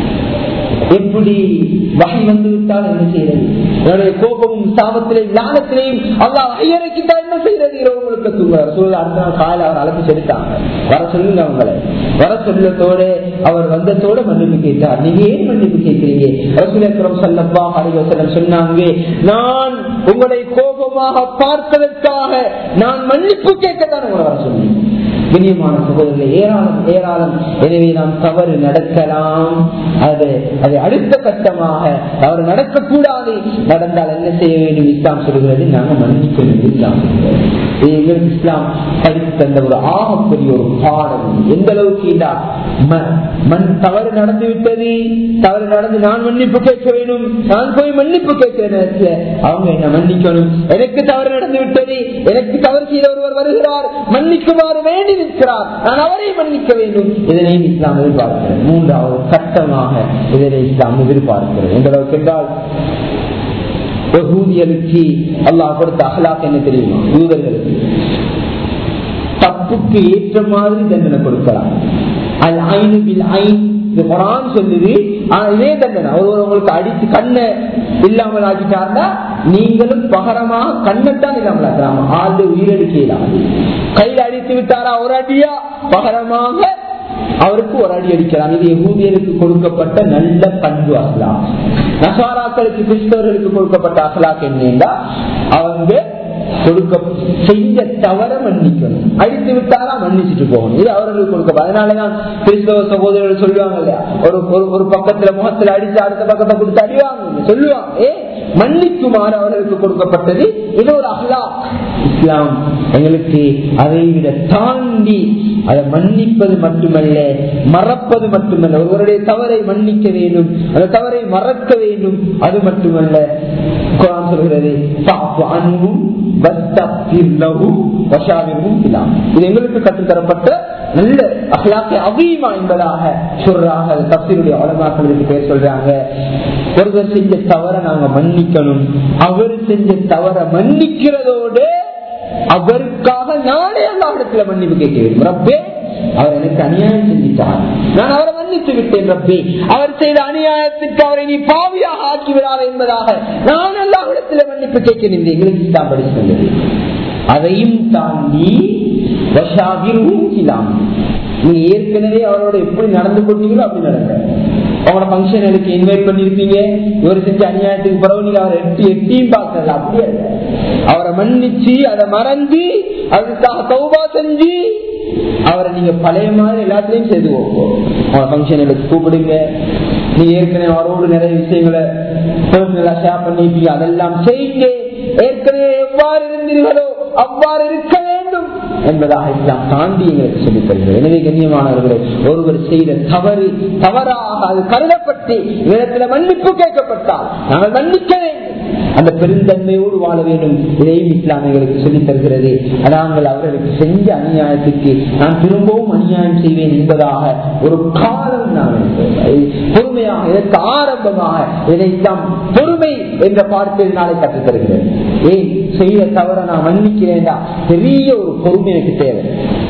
எப்படி வகை வந்து விட்டால் என்ன செய்யறது? என்னுடைய கோபமும் சாபத்திலே ஞானத்திலேயும் அல்லாஹ் ஐயரைக்கிட்டா என்ன செய்யறது? இரவுங்களுக்கு தூங்குறார். அடுத்த நாள் காலையில் அவர் அழைச்சி செலுத்தாங்க, வர சொல்லுங்க அவங்களை. வர சொல்லத்தோடு அவர் வந்ததோட மன்னிப்பு கேட்டார். நீங்க ஏன் மன்னிப்பு கேட்கிறீங்க? ரசூல் அக்ரம் ஸல்லல்லாஹு அலைஹி வஸல்லம் சொன்னாங்க, நான் உங்களை கோபமாக பார்த்ததற்காக நான் மன்னிப்பு கேட்கத்தான் உங்களை வர சொன்னேன். கண்ணியமான சகோதரர்களே, ஏராளம் ஏராளம். எனவே நாம் தவறு நடக்கலாம், அதை அடுத்த கட்டமாக தவறு நடக்கக்கூடாது. நடந்தால் என்ன செய்ய வேண்டும்? இஸ்லாம் சொல்கிறது, நாங்கள் மன்னிக்க வேண்டும். எங்களுக்கு இஸ்லாம் படித்து தந்த ஒரு ஆகப்பெரிய ஒரு பாடம். எந்த அளவுக்கு தவறு நடந்து விட்டது, தவறு நடந்து நான் மன்னிப்பு கேட்க வேண்டும். நான் போய் மன்னிப்பு கேட்கிற நேரத்தில் அவங்க என்ன மன்னிக்கணும். எனக்கு தவறு நடந்து விட்டது, எனக்கு தவறு செய்த ஒருவர் வருகிறார், மன்னிக்குமாறு வேண்டி இருக்கிறார், நான் அவரை மன்னிக்க வேண்டும். இதனை இஸ்லாம் எதிர்பார்க்கிறது. மூன்றாவது கட்டமாக இதனை இஸ்லாம் எதிர்பார்க்கிறது. எந்த அளவுக்கு என்றால், யூதர்களுக்கு அல்லாஹ் கொடுத்த அஹ்லாக் என்ன தெரியுமா? யூதர்களுக்கு தப்புக்கு ஏற்ற மாதிரி தண்டனை கொடுக்கலாம். அல் ஐனு பில் ஐன் குர்ஆன் சொல்லுது. இதே தண்டனை ஒருவர் உங்களுக்கு அடித்து கண்ணை இல்லாமல் ஆக்கிட்டார்னா நீங்களும் பகரமாக கண்ணத்தான் இல்லாமல் ஆக்கலாம். ஆளு உயிரடிக்கலாம். கையில் அடித்து விட்டாரா ஒரு அடியா, பகரமாக அவருக்கு ஒரு அடி அடிக்கலாம். இது யஹூதியருக்கு கொடுக்கப்பட்ட நல்ல பண்பு அஹ்லாக். நசாராக்களுக்கு, கிறிஸ்தவர்களுக்கு கொடுக்கப்பட்ட அஹ்லாக் என்னன்னா, அவங்க கொடுக்க செஞ்ச தவற மன்னிக்கணும். அடித்து விட்டாரா மன்னிச்சுட்டு போகணும். இது அவர்களுக்கு கொடுக்க. அதனாலதான் கிறிஸ்தவ சகோதரர்கள் சொல்லுவாங்க இல்லையா, ஒரு பக்கத்துல முகத்துல அடிச்சு அடுத்த பக்கத்தை கொடுத்து அடிவாங்க சொல்லுவாங்க. மன்னிக்குமாறு அவர்களுக்கு கொடுக்கப்பட்டது. இது ஒரு அஹ்லாக். இஸ்லாம் எங்களுக்கு அதை விட தாண்டி அதை மன்னிப்பது மட்டுமல்ல, மறப்பது மட்டுமல்ல. ஒருவருடைய தவறை மன்னிக்க வேண்டும், அந்த தவறை மறக்க வேண்டும். அது மட்டுமல்ல, குர்ஆன் சொல்கிறது இது எங்களுக்கு கற்றுத்தரப்பட்ட நல்ல அஹ்லாக்கே அதீமா என்பதாக சொல்றாங்க. தஃசீருடைய உலமாக்களுக்கு பேர் சொல்றாங்க. ஒருவர் செஞ்ச தவற நாங்க மன்னிக்கணும். அவர் செஞ்ச தவற மன்னிக்கிறதோடு அவருக்காக நானே அல்லாஹ்விடத்தில் மன்னிப்பு கேட்க வேண்டும். ரப்பே, அவர் எனக்கு அநியாயம் செஞ்சிட்டார், நான் அவரை மன்னித்து விட்டேன். ரப்பே, அவர் செய்த அநியாயத்திற்கு அவரை நீ பாவியாக ஆக்கிவிடாத என்பதாக நான் அல்லாஹ்விடத்தில் மன்னிப்பு கேட்க நின்று எங்களுக்கு இஸ்லாம் படித்து தந்தது. அதையும் தாண்டி நீங்க ஏற்கனவே அவரோட எப்படி நடந்து கொண்டீங்களோ அப்படி நடங்க. அவங்களோட பங்கனுக்கு இன்வைட் பண்ணிருப்பீங்க, இவர் செஞ்ச அநியாயத்துக்கு பிறகு நீங்க அவரை எட்டியும் பார்க்கல. அப்படியே அவரை மன்னிச்சு அதை மறந்து அதுக்காக தௌபா செஞ்சு அவரை நீங்க பழைய மாதிரி எல்லாத்திலையும் செய்து அவங்க பங்கனுக்கு கூப்பிடுங்க. நீங்க ஏற்கனவே அவரோடு நிறைய விஷயங்களை ஷேர் பண்ணிருப்பீங்க, அதெல்லாம் செய்யுங்க. ஏற்கனவே எவ்வாறு இருந்தீர்களோ அவ்வாறு இருக்க வேண்டும் என்பதாக இஸ்லாம் தாண்டி எங்களுக்கு சொல்லித் தருகிறது. எனவே கண்ணியமானவர்களே, ஒருவர் செய்த தவறு தவறாக அது கருதப்பட்டு இடத்துல மன்னிப்பு கேட்கப்பட்டால் நாங்கள் மன்னிக்க வேண்டும். அந்த பெருந்தன்மையோடு வாழ வேண்டும். இதையும் இஸ்லாம் எங்களுக்கு சொல்லித் தருகிறது. நாங்கள் அவர்களுக்கு செஞ்ச அநியாயத்துக்கு நான் திரும்பவும் அநியாயம் செய்வேன் என்பதாக ஒரு காலம் நாங்கள் பொறுமையாக இதற்கு ஆரம்பமாக இதைத்தான் பொறுமை என்ற பாடத்தில் நாளை கற்றுத் தருகிறது. ஏன் செய்த தவற நான் மன்னிக்கிறேன்டா, பெரிய ஒரு பொறுமை எனக்கு தேவை.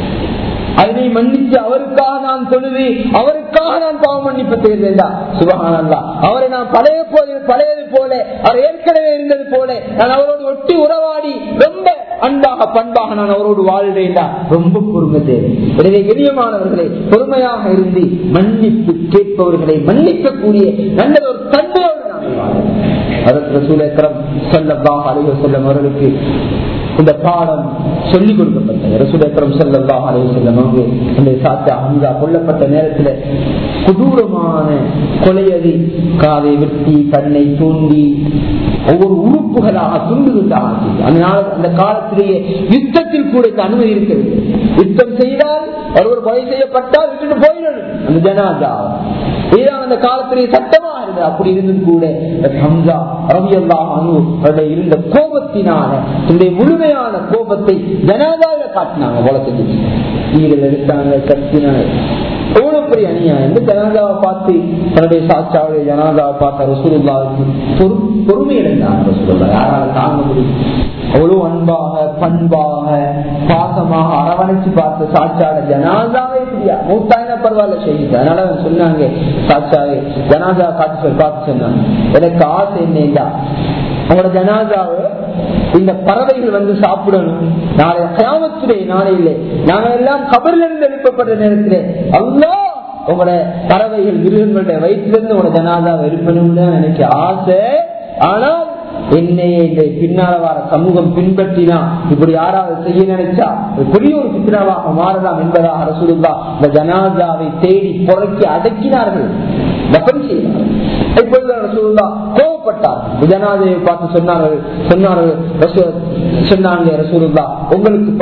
அதனை மன்னிச்சு அவருக்காக நான் தொழுது அவருக்காக நான் பாவ மன்னிப்பு தேர்ந்தேன்டா, சுபஹானல்லாஹ், அவரை நான் பழையது போல அவர் ஏற்கனவே இருந்தது போல நான் அவரோடு ஒட்டி உறவாடி ரொம்ப அன்பாக பண்பாக நான் அவரோடு வாழ்றேன்டா, ரொம்ப பொறுமை தேவை. எனவே கண்ணியமானவர்களை, பொறுமையாக இருந்து மன்னிப்பு கேட்பவர்களை மன்னிக்கக்கூடிய நல்ல ஒரு தன்மையோடு நான் வாழ்றேன். அதற்கு ரசூல் அக்ரம் ஸல்லல்லாஹு அலைஹி வஸல்லம் அவர்களுக்கு இந்த பாடம் சொல்லிக் கொடுக்கப்பட்டது. ரசூல் அக்ரம் ஸல்லல்லாஹு அலைஹி வஸல்லம் அவங்க அந்த சாச்சா ஹம்ஸா கொல்லப்பட்ட நேரத்தில் கொடூரமான கொலையது, காதை வெட்டி கண்ணை தூண்டி ஒவ்வொரு உறுப்புகளாக துண்டுகின்றாங்க. அந்த காலத்திலேயே யுத்தத்தில் கூட அனுமதி இருக்கிறது. யுத்தம் செய்தால் ஒருவர் கொலை செய்யப்பட்டால் விட்டுட்டு போயிடணும் அந்த ஜனாதா. இதுதான் அந்த காலத்திலேயே சட்டமா இருந்தது. அப்படி இருந்தும் கூட ஹம்ஸா ரலியல்லாஹு அன்ஹு இருந்த கோபத்தினால தன்னுடைய முழுமையான கோபத்தை ஜனாதாவில காட்டினாங்க. வளர்த்து நீர்கள் எடுத்தாங்க, கத்தினாங்க. எவ்வளவு பெரிய அநியாயம். ஜனாதாவை பார்த்து தன்னுடைய சாட்சாவுடைய ஜனாதாவை பார்த்த ரசூலுல்லாஹ்வுக்கு பொறுமை இழந்தாங்க. ரசூலுல்லாஹ் யாரால தாங்க முடியும்? அவ்வளவு அன்பாக பண்பாக பாசமாக அரவணைச்சு பார்த்த சாட்சாட ஜனாதாவே இப்படியா மூத்தாயின பரவாயில்ல செய்யுது. அதனால சொன்னாங்க, சாட்சாவே ஜனாதா காட்சி பார்த்து சொன்னாங்க, எனக்கு ஆசை என்னடா, உங்களோட ஜனாதாவை இந்த பறவைகள் வந்து சாப்பிடணும். நாளை கியாமத்துடைய நாளையிலே நாங்கள் எல்லாம் கபரில் இருந்து எழுப்பப்பட்ட நேரத்திலே அல்லாஹ் உங்களோட பறவைகள் மிருகங்களுடைய வயிற்றிலிருந்து உங்களோட ஜனாதாவை எழுப்பணும் தான் எனக்கு ஆசை. ஆனால் என்னையே இந்த பின்னால வார சமூகம் பின்பற்றினா இப்படி யாராவது செய்ய நினைச்சா பெரிய ஒரு பித்னாவாக மாறலாம் என்பதாக ரசூலுல்லாஹ் இந்த ஜனாதாவை தேடி புறக்கி அடக்கினார்கள், தஃபன் செய்தார்கள். இப்பொழுது ரசூலுல்லாஹ் கோபப்பட்டார். ஜனாதாவை பார்த்து சொன்னார்கள் ரசூலுல்லாஹ், உங்களுக்கு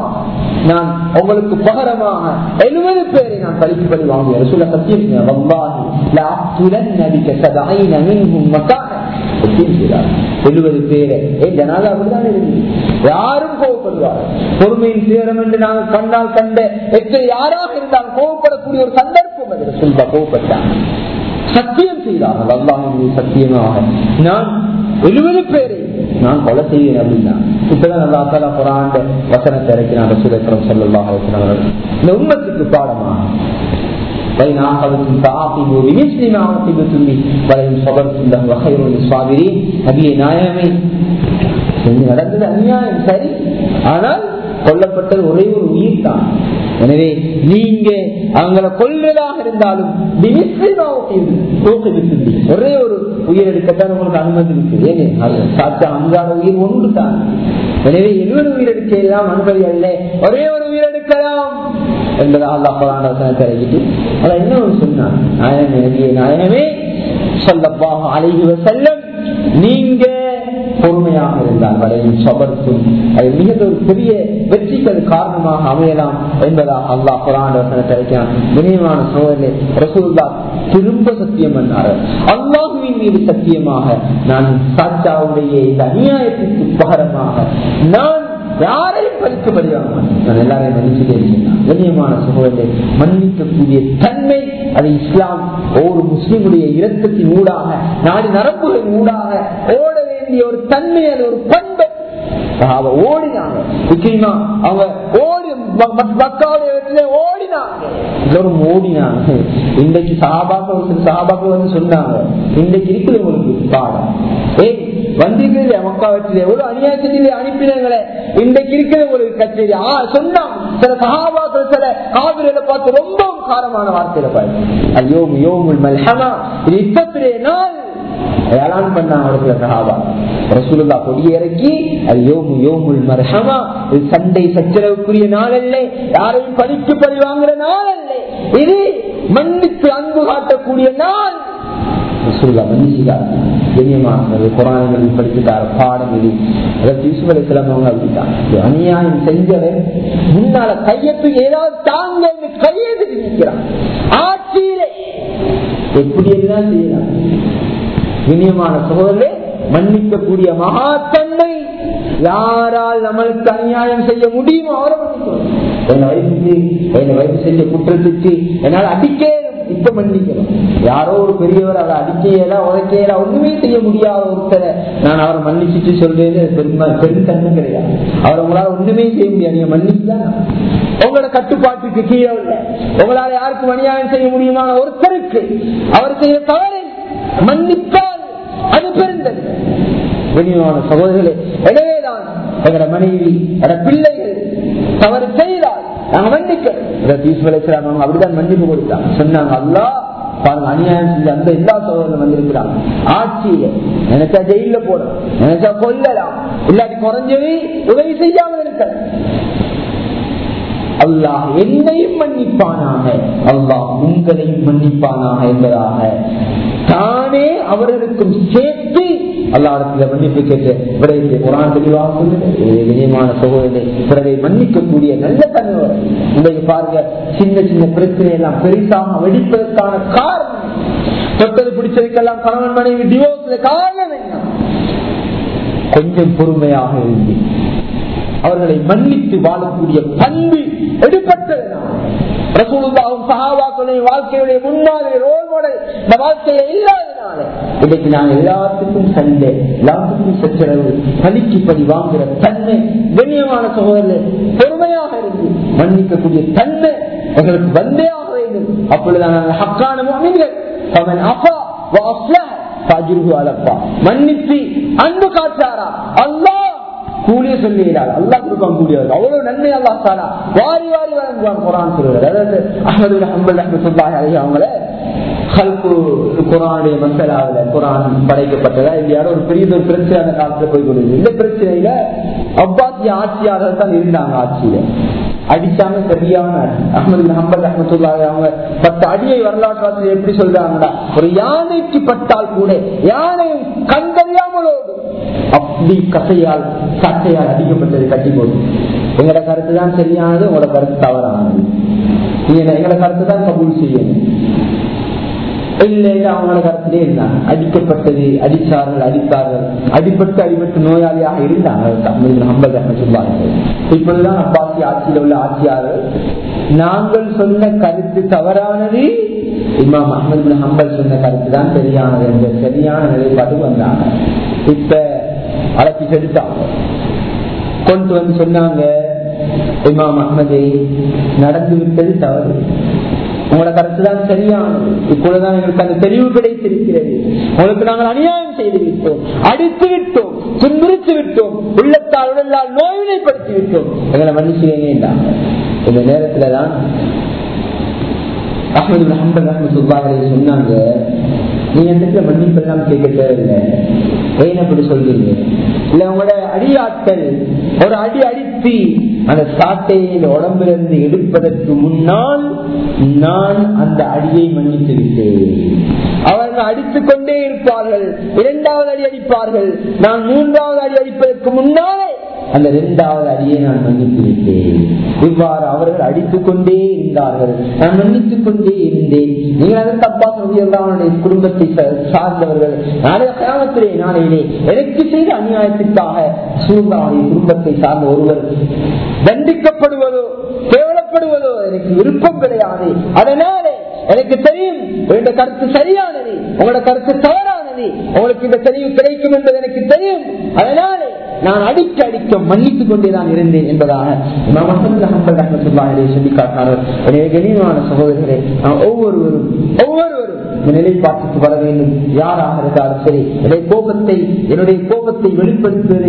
பகரமாக 70 பேரை நான் பலிக்கு பலி வாங்குவேன். ரசூலுல்லாஹ் சத்தியம் வல்லாஹி லா துலன்னபிக 70 மின்ஹும் மகான 70 பேரை ஜனாதா அப்படிதான் இருக்கு. யாரும் கோவப்படுவார். பொறுமையின் சேரம் என்று நாங்கள் கண்ணால் கண்ட யாராக இருந்தாலும் கோவப்படக்கூடிய ஒரு சந்தர்ப்பம் அதில் சொல்ல கோவப்பட்டாங்க. சத்தியம் செய்தார்கள், அல்லாஹ்வின் சத்தியமாக நான் 70 பேரை நான் கொலை செய்வேன் அப்படின்னா. இப்பதான் அல்லாஹ் தஆலா குர்ஆன்ல வசனத்தை இறக்கினார். ரசூல் அக்ரம் ஸல்லல்லாஹு அலைஹி வஸல்லம் இந்த உம்மத்துக்கு பாடமாக நடந்தது அநியாயம் சரி, ஆனால் கொல்லப்பட்டது ஒரே ஒரு உயிர் தான். எனவே நீங்க அவங்களை கொல்றதாக இருந்தாலும் ஒரே ஒரு உயிர் எடுக்கத்தான் உங்களுக்கு அனுமதி இருக்கு. சாத்தா அங்காத உயிர் ஒன்று தான். எனவே 70 உயிர் எடுக்கலாம் அனுமதி அல்ல, ஒரே ஒரு உயிர் எடுக்கலாம் என்பதாக அல்லாஹ் குர்ஆன் வசனத்தை இறக்கிட்டு அத என்ன சொன்னான், நாயகமே ஸல்லல்லாஹு அலைஹி வஸல்லம், நீங்க பொறுமையாக இருந்தால் வரையும் சபர்த்தும் அது மிக ஒரு பெரிய வெற்றிக்கு காரணமாக அமையலாம் என்பதாக அல்லாஹ் குர்ஆன் வசனத்தை இறக்கினான். வினயமான சகோதரர்களே, ரசூலுல்லாஹ் திரும்ப சத்தியம் பண்ணார், அல்லாஹ்வின் மீது சத்தியமாக நான் சாச்சாவுடைய இந்த அநியாயத்திற்கு பகரமாக நான் யாரையும் பறிக்கப்படுவாங்க, நான் எல்லாரையும் மன்னிச்சுட்டேன். கண்ணியமான சகோதரரை, மன்னிக்கக்கூடிய தன்மை அது இஸ்லாம் ஒவ்வொரு முஸ்லிமுடைய இரத்தத்தின் ஊடாக நாடு நரம்புகளின் ஊடாக ஓட வேண்டிய ஒரு தன்மை, அது ஒரு பண்பு. ஓடினாங்க அவங்க ஓடி மக்காவுடைய ஓடினாங்க, எல்லோரும் ஓடினாங்க. இன்றைக்கு சஹாபாக்கள் வந்து சொன்னாங்க, இன்றைக்கு இருக்குது உங்களுக்கு பாடம். வந்திருக்கிறீங்க மக்காவற்றிலே ஒரு அநியாயத்திலே அனுப்பினங்களே, இன்றைக்கு இருக்கிற ஒரு கச்சேரி சொன்னாங்க. சில சஹாபாக்கள் சில காவிரிகளை பார்த்து ரொம்ப காரமான வார்த்தையில பாரு, ஐயோ யோமுல் மல்ஹமா, இது இப்பத்திலே நாள் ஏலான் பண்ணாங்க சஹாபா. ரசூலுல்லாஹ் கொடி இறக்கி யோமுல் மர்ஹமா, இது சண்டை சச்சரவுக்குரிய நாள் அல்ல, யாரையும் பழிக்கு பழி வாங்குற நாள் அல்ல, இது மன்னித்து அன்பு காட்டக்கூடிய நாள். ரசூலுல்லாஹ் மன்னிச்சுட்டார். குர்ஆனில் படிச்சுட்டார் பாடங்களி. யூசுப் அலைஹிஸ்ஸலாம் அவங்க அப்படித்தான், அநியாயம் செஞ்சவன் முன்னால கையெழுத்து ஏதாவது தாங்க கையெழுத்து நிற்கிறான். ஆட்சியிலே எப்படி எல்லாம் செய்யலாம். இனியமான சகோதரர்களே, மன்னிக்கக்கூடிய மகாத்தன்மை யாரால் நம்மளுக்கு அநியாயம் செய்ய முடியுமோ அவரை மன்னிக்கணும். என்ன வயசு செஞ்ச குற்றத்துக்கு என்னால் அடிக்க இப்ப மன்னிக்கணும். யாரோ ஒரு பெரியவர் அவரை அடிக்கையில உதைக்கையில ஒண்ணுமே செய்ய முடியாத ஒருத்தரை நான் அவரை மன்னிச்சுட்டு சொல்றது பெருந்தன்மை கிடையாது. அவரை உங்களால் ஒண்ணுமே செய்ய முடியாது, நீங்க மன்னிச்சுதான். உங்களோட கட்டுப்பாட்டுக்கு கீழே உள்ள உங்களால யாருக்கும் அநியாயம் செய்ய முடியுமான ஒருத்தருக்கு அவர் செய்ய தவறு மன்னிப்பால் அது பெருந்தது. வெளியான சகோதரர்களே, எனவேதான் எங்களோட மனைவி பிள்ளைகள் தவறு செய்தால் நாங்க மன்னிக்கிறோம். அப்படிதான் மன்னிப்பு கொடுத்தாங்க. சொன்னாங்க, அல்லாஹ் பாருங்க அநியாயம் செஞ்ச அந்த எல்லா சகோதரர்களும் வந்திருக்கிறாங்க. ஆட்சியில நினைச்சா ஜெயில போடலாம், நினைச்சா கொல்லலாம், இல்லாட்டி குறைஞ்சது உதவி செய்யாமல் இருக்க. அல்லாஹ் என்னையும் மன்னிப்பானாக, அல்லாஹ் உங்களையும் மன்னிப்பானாக என்பதாக தானே அவர்களுக்கும் சேர்த்து அல்லாஹ்விடத்தில் மன்னிப்பு கேட்டு விடையிலே குர்ஆன் தெளிவாக சொல்லுது. இனியமான சகோதரனை பிறரை மன்னிக்கக்கூடிய நல்ல தன்மை. இன்றைக்கு பாருங்க, சின்ன சின்ன பிரச்சனை எல்லாம் பெரிசாக வெடிப்பதற்கான காரணம், தொட்டது பிடிச்சதுக்கெல்லாம் கணவன் மனைவி டிவோர்ஸ்ல காரணம் என்ன? கொஞ்சம் பொறுமையாக இருந்து அவர்களை மன்னித்து வாழக்கூடிய பண்பு எடுப்பட்டதுனால ரசூலுல்லாஹும் சஹாபாக்களின் வாழ்க்கையுடைய முன்னாடி ரோல் மாடல் இந்த வாழ்க்கையில இல்லாதனால இன்னைக்கு நாங்கள் எல்லாத்துக்கும் சண்டை, எல்லாத்துக்கும் சச்சரவு, பலிக்கு பலி வாங்குற தன்மை. கண்ணியமான சகோதரர்கள், பொறுமையாக இருந்து மன்னிக்கக்கூடிய தன்மை எங்களுக்கு வந்தே ஆக வேண்டும். அப்பொழுதுதான் நாங்கள் ஹக்கான முஃமின்கள். ஃபமன் அஃபா வ அஸ்லஹ ஃபஅஜ்ருஹு அலல்லாஹ். மன்னித்து அன்பு காட்டாரா அல்லாஹ் கூலிய சொல்லுகிறார், அல்லாஹ் கொடுப்பான் கூலியவர். அவ்வளவு நன்மை அல்லாஹ் தாலா வாரி வாரி வழங்குவான். குர்ஆன் சொல்லுவார். அதாவது அஹ்மது பின் ஹம்பல் ரஹ்மத்துல்லாஹி அலைஹி அவங்கள குர்ஆனுடைய மசாலாவில் குர்ஆன் படைக்கப்பட்டதா இல்லையாரோ ஒரு பெரிய ஒரு பிரச்சனை அந்த காலத்துல போய் கொண்டு. இந்த பிரச்சனையில அப்பாசிய ஆட்சியாளர்கள் தான் இருந்தாங்க. ஆட்சியில அடிச்சாங்க, சரியான அஹ்மது பின் ஹம்பல் ரஹ்மத்துல்லாஹி அவங்க 10 அடியை வரலாற்று எப்படி சொல்றாங்கடா, ஒரு யானைக்கு பட்டால் கூட யானையும் கண்டறியாமலோடு அப்படி கசையால் சட்டையால் அடிக்கப்பட்டது கட்டி போடு. எங்களோட கருத்து தான் சரியானது, உங்களோட கருத்து தவறானது. எங்களோட கருத்து தான் கபூல் செய்யணும். இல்லை அவங்களோட கருத்திலே இருந்தாங்க. அடிக்கப்பட்டது, அடிச்சார்கள், அடித்தார்கள், அடிபட்டு நோயாளியாக இருந்தாங்க. இப்பொழுதுதான் அப்பாசி ஆட்சியில் உள்ள ஆட்சியாளர் நாங்கள் சொன்ன கருத்து தவறானது, இமாம் அஹ்மது பின் ஹம்பல் சொன்ன கருத்து தான் சரியானது என்ற சரியான நிலைப்பாட்டுக்கு வந்தாங்க. இப்ப அழைச்சி செடுத்தாங்க, கொண்டு வந்து சொன்னாங்க, இமாம் அஹ்மதை நடந்து விட்டது தவறு, உங்களோட கருத்து தான் சரியானது, இப்பொழுதுதான் எங்களுக்கு அந்த தெளிவு கிடைத்திருக்கிறது. உங்களுக்கு நாங்கள் அநியாயம் செய்து விட்டோம், அடித்து விட்டோம், துன்புறுத்தி விட்டோம், உள்ளத்தால் உடலால் நோய்வினைப்படுத்தி விட்டோம், எங்களை மன்னிச்சுவேங்க. இந்த நேரத்துலதான் அஹ்மது பின் ஹம்பல் ரஹ்மத்துல்லாஹி அலைஹி சொன்னாங்க, நீங்க எந்த மன்னிப்பு எல்லாம் கேட்க தேவையில்லை. ஏன் அப்படி சொல்றீங்க? இல்ல உங்களோட அடியாட்கள் ஒரு அடி அடித்து அந்த சாட்டையை உடம்பிலிருந்து எடுப்பதற்கு முன்னால் நான் அந்த அடியை மன்னித்து விட்டேன். அவர்கள் அடித்துக் கொண்டே இருப்பார்கள், இரண்டாவது அடி அடிப்பார்கள், நான் மூன்றாவது அடி அடிப்பதற்கு முன்னாலே அந்த இரண்டாவது அடியை நான் மன்னித்து விட்டேன். இவ்வாறு அவர்கள் அடித்துக் கொண்டே இருந்தார்கள், நான் மன்னித்துக் கொண்டே இருந்தேன். நீங்கள் அதற்கு அப்பா அவருடைய குடும்பத்தை சார்ந்தவர்கள் நாளைய கியாமத்திலே நாளையிலே எனக்கு செய்த அநியாயத்திற்காக சூழ்நாவுடைய குடும்பத்தை சார்ந்த ஒருவர் தண்டிக்கப்படுவதோ கேவலப்படுவதோ எனக்கு விருப்பம் கிடையாது. அதனாலே எனக்கு தெரியும் உங்களுடைய கருத்து சரியானது, உங்களோட கருத்து தவறானது, உங்களுக்கு இந்த தெளிவு கிடைக்கும் என்பது எனக்கு தெரியும். அதனாலே நான் அடிக்க அடிக்க மன்னித்துக் கொண்டேதான் இருந்தேன் என்பதாக சொல்லி காட்டினார்கள். எனவே கனிவான சகோதரர்களே, நாம் ஒவ்வொருவரும் இந்த நிலைப்பாட்டுக்கு வர வேண்டும். யாராக இருந்தாலும் சரி, என்னுடைய கோபத்தை வெளிப்படுத்துவது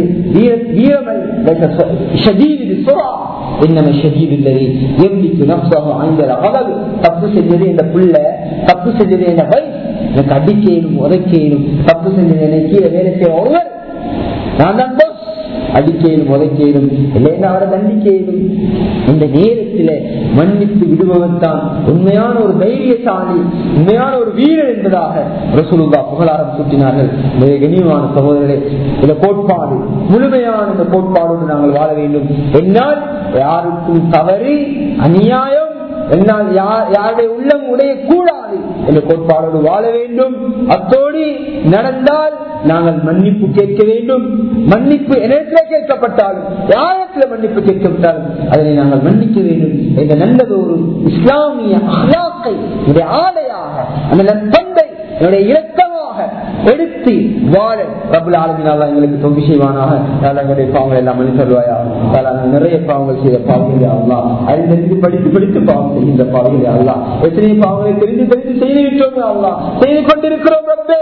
தப்பு செஞ்சது இந்த புள்ள, தப்பு செஞ்சது இந்த வயசு, எனக்கு அடிக்கையிலும் உதைக்கையிலும், தப்பு செஞ்சது என்னை கீழே வேலை செய்ய ஒருவர், நான் தான் அடிக்கையிலும் உதைக்கையிலும் இல்லைன்னா அவரை தண்டிக்கையிலும். இந்த நேரத்தில் மன்னித்து விடுபவன் தான் உண்மையான ஒரு தைரியசாலி, உண்மையான ஒரு வீரர் என்பதாக ரசூலுல்லாஹ் புகழாரம் சூட்டினார்கள். கண்ணியமான சகோதரர்களே, இந்த கோட்பாடு முழுமையான இந்த கோட்பாடோடு நாங்கள் வாழ வேண்டும். என்னால் யாருக்கும் தவறு அநியாயம், என்னால் யாருடைய உள்ளம் உடைய கூடாது என்ற கோட்பாடோடு வாழ வேண்டும். அத்தோடு நடந்தால் நாங்கள் மன்னிப்பு கேட்க வேண்டும். மன்னிப்பு என்னிடத்தில் கேட்கப்பட்டாலும், யாரிடத்தில் மன்னிப்பு கேட்கப்பட்டாலும் அதனை நாங்கள் மன்னிக்க வேண்டும் என்ற நல்லது ஒரு இஸ்லாமிய அஹ்லாக்கை ஆடையாக, அந்த நற்பண்பை என்னுடைய இலக்கமாக எடுத்து வாழ ரப்பல் ஆலமீன் அல்லாஹ் எங்களுக்கு தௌஃபீக் செய்வானாக. எங்களுடைய பாவங்கள் எல்லாம் மன்னித்து தருவாயா. நிறைய பாவங்கள் செய்த பாவங்களே அல்லாஹ், அறிந்து படித்து பாவம் செய்கின்ற பாவங்களே அல்லாஹ், எத்தனை பாவங்களை தெரிந்து செய்து விட்டோம் அல்லாஹ், செய்து கொண்டிருக்கிறோம் ரப்பே.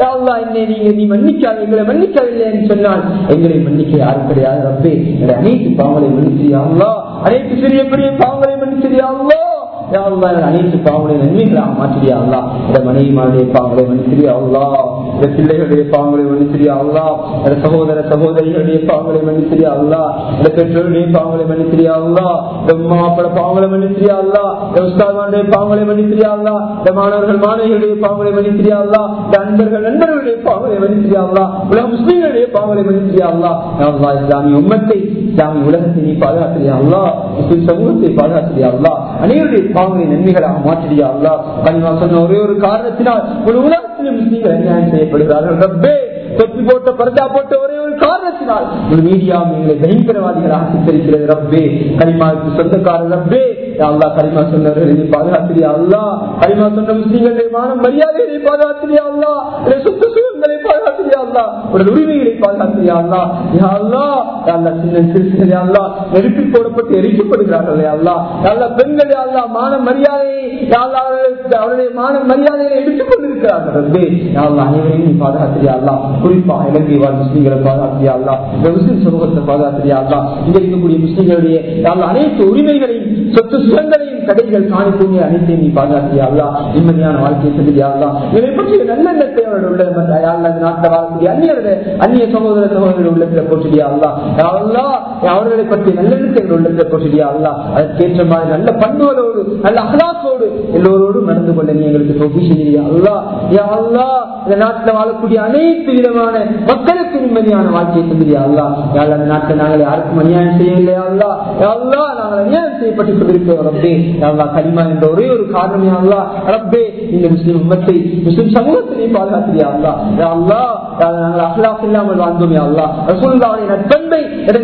நீ மன்னிக்காது, எங்களை மன்னிக்கவில்லை என்று சொன்னால் எங்களை மன்னிக்க யாரும் கிடையாது ரப்பே. அனைத்து பாவங்களை மன்னிச்சியா அல்லாஹ், அனைத்து சிறிய பெரிய பாவங்களை மன்னிச்சியா அல்லாஹ். அனைத்து பாவங்களை நன்மைகளாக மாற்றியா அல்லாஹ். இந்த மனைவிமாருடைய பாவங்களை மன்னிச்சியா அல்லாஹ், இந்த பிள்ளைகளுடைய பாவங்களை மன்னிச்சியா அல்லாஹ், இந்த சகோதர சகோதரிகளுடைய பாவங்களை மன்னிச்சியா அல்லாஹ், இந்த பெற்றோருடைய பாவங்களை மன்னிச்சியா அல்லாஹ், இந்த மாப்பிள பாவங்களை மன்னிச்சியா அல்லாஹ், இந்த உஸ்தாதுடைய பாவங்களை மன்னிச்சியா அல்லாஹ், இந்த மாணவர்கள் மாணவிகளுடைய பாவங்களை மன்னிச்சியா அல்லாஹ், இந்த நண்பர்களுடைய பாவங்களை மன்னிச்சியா அல்லாஹ், உலக முஸ்லிம்களுடைய பாவங்களை மன்னிச்சியா அல்லாஹ். இஸ்லாமிய உம்மத்தை, இஸ்லாமிய உலகத்தை நீ பாதுகாத்தியா அல்லாஹ், முஸ்லிம் சமூகத்தை பாதுகாத்தியா அல்லாஹ், அனைவருடைய பாவங்களை நன்மைகளாக மாற்றியா அல்லாஹ். கனிமா சொன்ன ஒரே ஒரு காரணத்தினால் ஒரு உலகத்திலும் முஸ்லிம்கள் அநியாயம் செய்யப்படுகிறார்கள் ரப்பே. தொப்பி போட்ட பர்தா போட்ட ஒரே ஒரு காரணத்தினால் ஒரு மீடியா எங்களை பயங்கரவாதிகளாக சித்தரிக்கிறது ரப்பே. கனிமாவுக்கு சொந்தக்காரர் ரப்பே. அல்லாஹ் கலிமா சொன்னவர்களை நீ பாதுகாத்திரியா அல்லாஹ், கலிமா சொன்ன முஸ்லிம்களுடைய மான மரியாதையை பாதுகாத்திரியா அல்லாஹ், சொந்த சுகங்களை பாதுகாத்திரியா அல்லாஹ், உடல் உரிமைகளை பாதுகாத்திரியா அல்லாஹ். யா அல்லாஹ், யா அல்லாஹ், சின்ன சிறுசுகள் யா அல்லாஹ் நெருப்பில் போடப்பட்டு எரிக்கப்படுகிறார்கள் யா அல்லாஹ். யா அல்லாஹ், பெண்கள் யா அல்லாஹ் மான மரியாதையை யா அல்லாஹ் அவருடைய மான மரியாதையை எடுத்துக் கொண்டிருக்கிறார்கள் ரப்பே. யா அல்லாஹ், அனைவரையும் நீ பாதுகாத்திரியா அல்லாஹ், குறிப்பாக இலங்கை வாழ் முஸ்லிம்களை பாதுகாத்திரியா அல்லாஹ், இந்த முஸ்லிம் சமூகத்தை பாதுகாத்திரியா அல்லாஹ். இங்க இருக்கக்கூடிய முஸ்லிம்களுடைய அனைத்து உரிமைகளையும் சொத்து சுகங்களையும் கடைகள் காணிக்கூடிய அனைத்தையும் நீ பாதுகாத்தியா அல்லாஹ். நிம்மதியான வாழ்க்கையை செஞ்சியா அல்லாஹ். இதை பற்றிய நல்லெண்ணத்தை அவருடைய உள்ள நாட்டில் வாழக்கூடிய அந்நிய சகோதரர்கள் உள்ளத்தில் போட்டுடியா அல்லாஹ். அவர்களை பற்றிய நல்லெண்ணத்தை உள்ளத்தில் போட்டுடியா அல்லாஹ். அதற்கேற்ற மாதிரி நல்ல பண்புகளோடு நல்ல அகலாசோடு எல்லோரோடும் நடந்து கொள்ள நீ எங்களுக்கு தௌஃபீக் செய்யா அல்லாஹ். யா அல்லாஹ், இந்த நாட்டில் வாழக்கூடிய அனைத்து விதமான மக்களுக்கு நிம்மதியான வாழ்க்கையை செஞ்சியா அல்லாஹ். அந்த நாட்டில் நாங்கள் யாருக்கும் அநியாயம் செய்யவில்லையா அல்லாஹ். யா அல்லாஹ், நாங்கள் அநியாயம் செய்யப்பட்டுக் கொண்டிருக்கிறோம் ரப்பே. யா அல்லாஹ், கலிமா என்ற ஒரே ஒரு காரணம் யா அல்லாஹ் ரப்பே, இந்த முஸ்லிம் உம்மத்தை முஸ்லிம் சமூகத்தினை பாதுகாத்தியா அல்லாஹ். யா அல்லாஹ், நாங்கள் அஹ்லாக் இல்லாமல் வாழ்ந்தோம் யா அல்லாஹ். ரசூலுல்லாஹ்வுடைய நட்பண்பை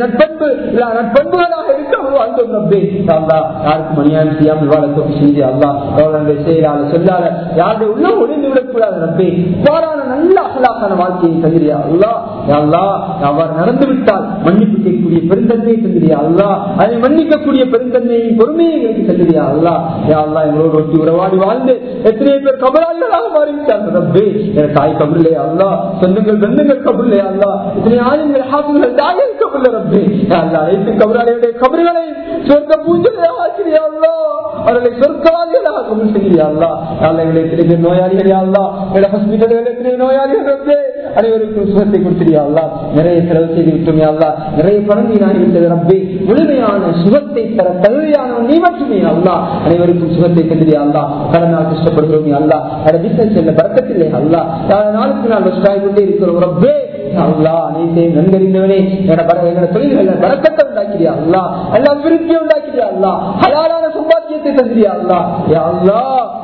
நட்பண்புகளாக இருக்காமல் வாழ்ந்தோம் ரப்பே. யா அல்லாஹ், யாருக்கும் அநியாயம் செய்யாமல் வாழ தௌஃபீக் செய்யா அல்லாஹ். அவர்களுடைய செயலாளர் சொல்லாளர் யாருடைய உள்ளம் ஒளிந்து விடக்கூடாது ரப்பே. இவ்வாறான நல்ல அஹ்லாக்கான வாழ்க்கையை தந்திரியா அல்லாஹ். யா அல்லாஹ், அவ்வாறு நடந்துவிட்டால் மன்னிப்பு கேட்கக்கூடிய மன்னிக்கக்கூடிய பெருந்தன்மையை தந்திரியா அல்லா, அதை மன்னிக்கக்கூடிய பெருந்தன்மையை பொறுமையை எங்களுக்கு தந்திரியா அல்லா. யா அல்லா, எங்களோடு ஒட்டி உறவாடி வாழ்ந்து எத்தனை பேர் கபராளிகளாக மாறிவிட்டாங்க ரப்பே. என் தாய் கபரிலே அல்லா, சொந்தங்கள் பந்தங்கள் கபரிலே அல்லா, இத்தனை ஆளுங்கள் ஹாஃபிகள் தாயல் கபரில ரப்பே. யா அல்லா, அனைத்து கபராளிகளுடைய கபர்களை சொர்க்க பூஜையாக ஆக்கிறியா அல்லா, அவர்களை சொர்க்கவாதிகளாக கபூல் செய்கிறியா அல்லா. யா அல்லா, எங்களை எத்தனை பேர் நோயாளிகள் யா அல்லா, எங்களை ஹாஸ்பிட்டல்கள் எத்தனை நோயாளிகள் ரப்பே, அனைவருக்கும் சுகத்தை கொடுத்தியா அல்லா. நிறைய செலவு செய்து விட்டோமே அல்லா, நிறைய பணம் வீணாகிவிட்டது ரப்பே. முழுமையான சுகத்தை தர தகுதியான நீ மட்டுமே அல்லா. அனைவருக்கும் சுகத்தை தந்திரியா அல்லா. கடனால் கஷ்டப்படுகிறோமே அல்லா, அதை பிசினஸ் செல்ல பறக்கத்தில்லை அல்லா. நாளுக்கு நாள் வசூலாய் கொண்டே இருக்கிறோம் ரப்பே. அல்லா, அனைத்தையும் நன்கறிந்தவனே, எங்களோட தொழில்களை பறக்கத்தை உண்டாக்கிறியா அல்லா, எல்லாம் விருத்தியை உண்டாக்கிறியா அல்லா, ஹலாலான சம்பாத்தியத்தை தந்திரியா அல்லா. யா அல்லா,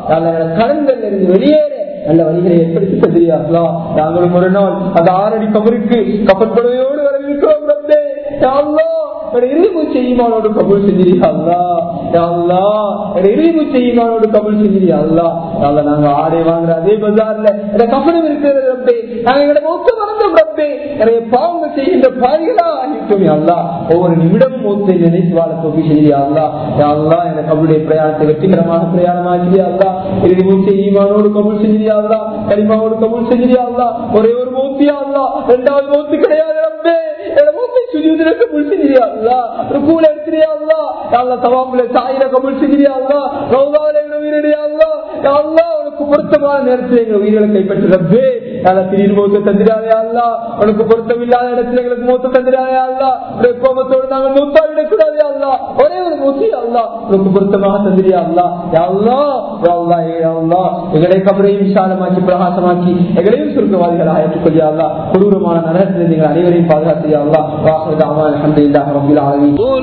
கடன்கள் இருந்து வெளியேற நல்ல வழிகளை ஏற்படுத்தி தந்திரியா அல்லா. நாங்களும் ஒரு நாள் அந்த 6 அடி கபருக்கு கப்பற்படையோடு வரவிருக்கிறோம் ரப்பே. யா அல்லா, இறுதி மூச்சை ஈமானோடு கபூல் செஞ்சிரியா அல்லா. யா அல்லா, இறுதி மூச்சை ஈமானோடு கபூல் செஞ்சிரியா அல்லா. நாங்க ஆடை வாங்குற அதே பஜார்ல கப்பனம் இருக்கிறது ரப்பே. நாங்க எங்களை மௌத்த மறந்தோம் ரப்பே. நிறைய பாவங்கள் செய்கின்ற பாய்களா ஆகிட்டோம் அல்லா. ஒவ்வொரு நிமிடமும் மௌத்தை நினைத்து வாழ தோப்பி செய்யா அல்லா. யா அல்லா, என கபுடைய பிரயாணத்தை வெற்றிகரமான பிரயாணமாக்கிறியா அல்லா. இறுதி மூச்சை ஈமானோடு கபூல் செஞ்சிரியா அல்லா, கலிமாவோடு கபூல் செஞ்சிரியா அல்லா. ஒரே ஒரு மௌத்தியா அல்லா, 2வது மௌத்து கிடையாது ரப்பே. மூத்தை சுஜூதுல கபூல் செஞ்சிரியா அல்லா, ருக்கூல எடுத்துறியா அல்லா. யா அல்லா, தவாஃப்ல சாயிர கபூல் செஞ்சிரியா அல்லா, ரௌதால எங்களை உயிரிடியா அல்லா. யா அல்லா, உனக்கு பொருத்தமான நேரத்தில் எங்களை உயிர்களை கைப்பற்று ரப்பே. யா அல்லா, திடீர் மௌத்த தந்திராதே அல்லா, உனக்கு பொருத்தம் இல்லாத இடத்துல எங்களுக்கு மௌத்த தந்திராதே அல்லா. கோபத்தோடு நாங்கள் மௌத்தா விடக்கூடாதே அல்லா. ஒரே ஒரு மௌத்தி அல்லா, உனக்கு பொருத்தமாக தந்திரியா அல்லா. யா அல்லா, யா அல்லா, யா அல்லா, எங்களை கபரையும் விசாலமாக்கி பிரகாசமாக்கி எங்களையும் சுருக்கவாதிகளாக ஏற்றுக்கொள்ளியா அல்லா. கொடூரமான நரகத்தில் நீங்கள் அனைவரையும் பாதுகாத்தியா அல்லா. واخر دعوانا الحمد لله رب العالمين. قل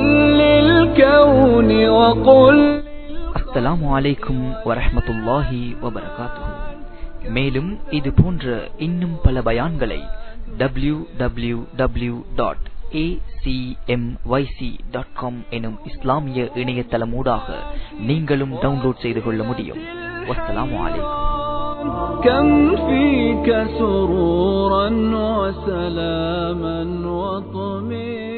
للكون وقل. அஸ்ஸலாமு அலைக்கும் வரஹ்மத்துல்லாஹி வபரகாத்துஹு. மேலும் இது போன்ற இன்னும் பல பயான்களை www.acmyc.com எனும் இஸ்லாமிய இணையதளமூடாக நீங்களும் டவுன்லோட் செய்து கொள்ள முடியும். வஸ்ஸலாமு அலைக்கும். كم فيك سرورا وسلاما وطمئنا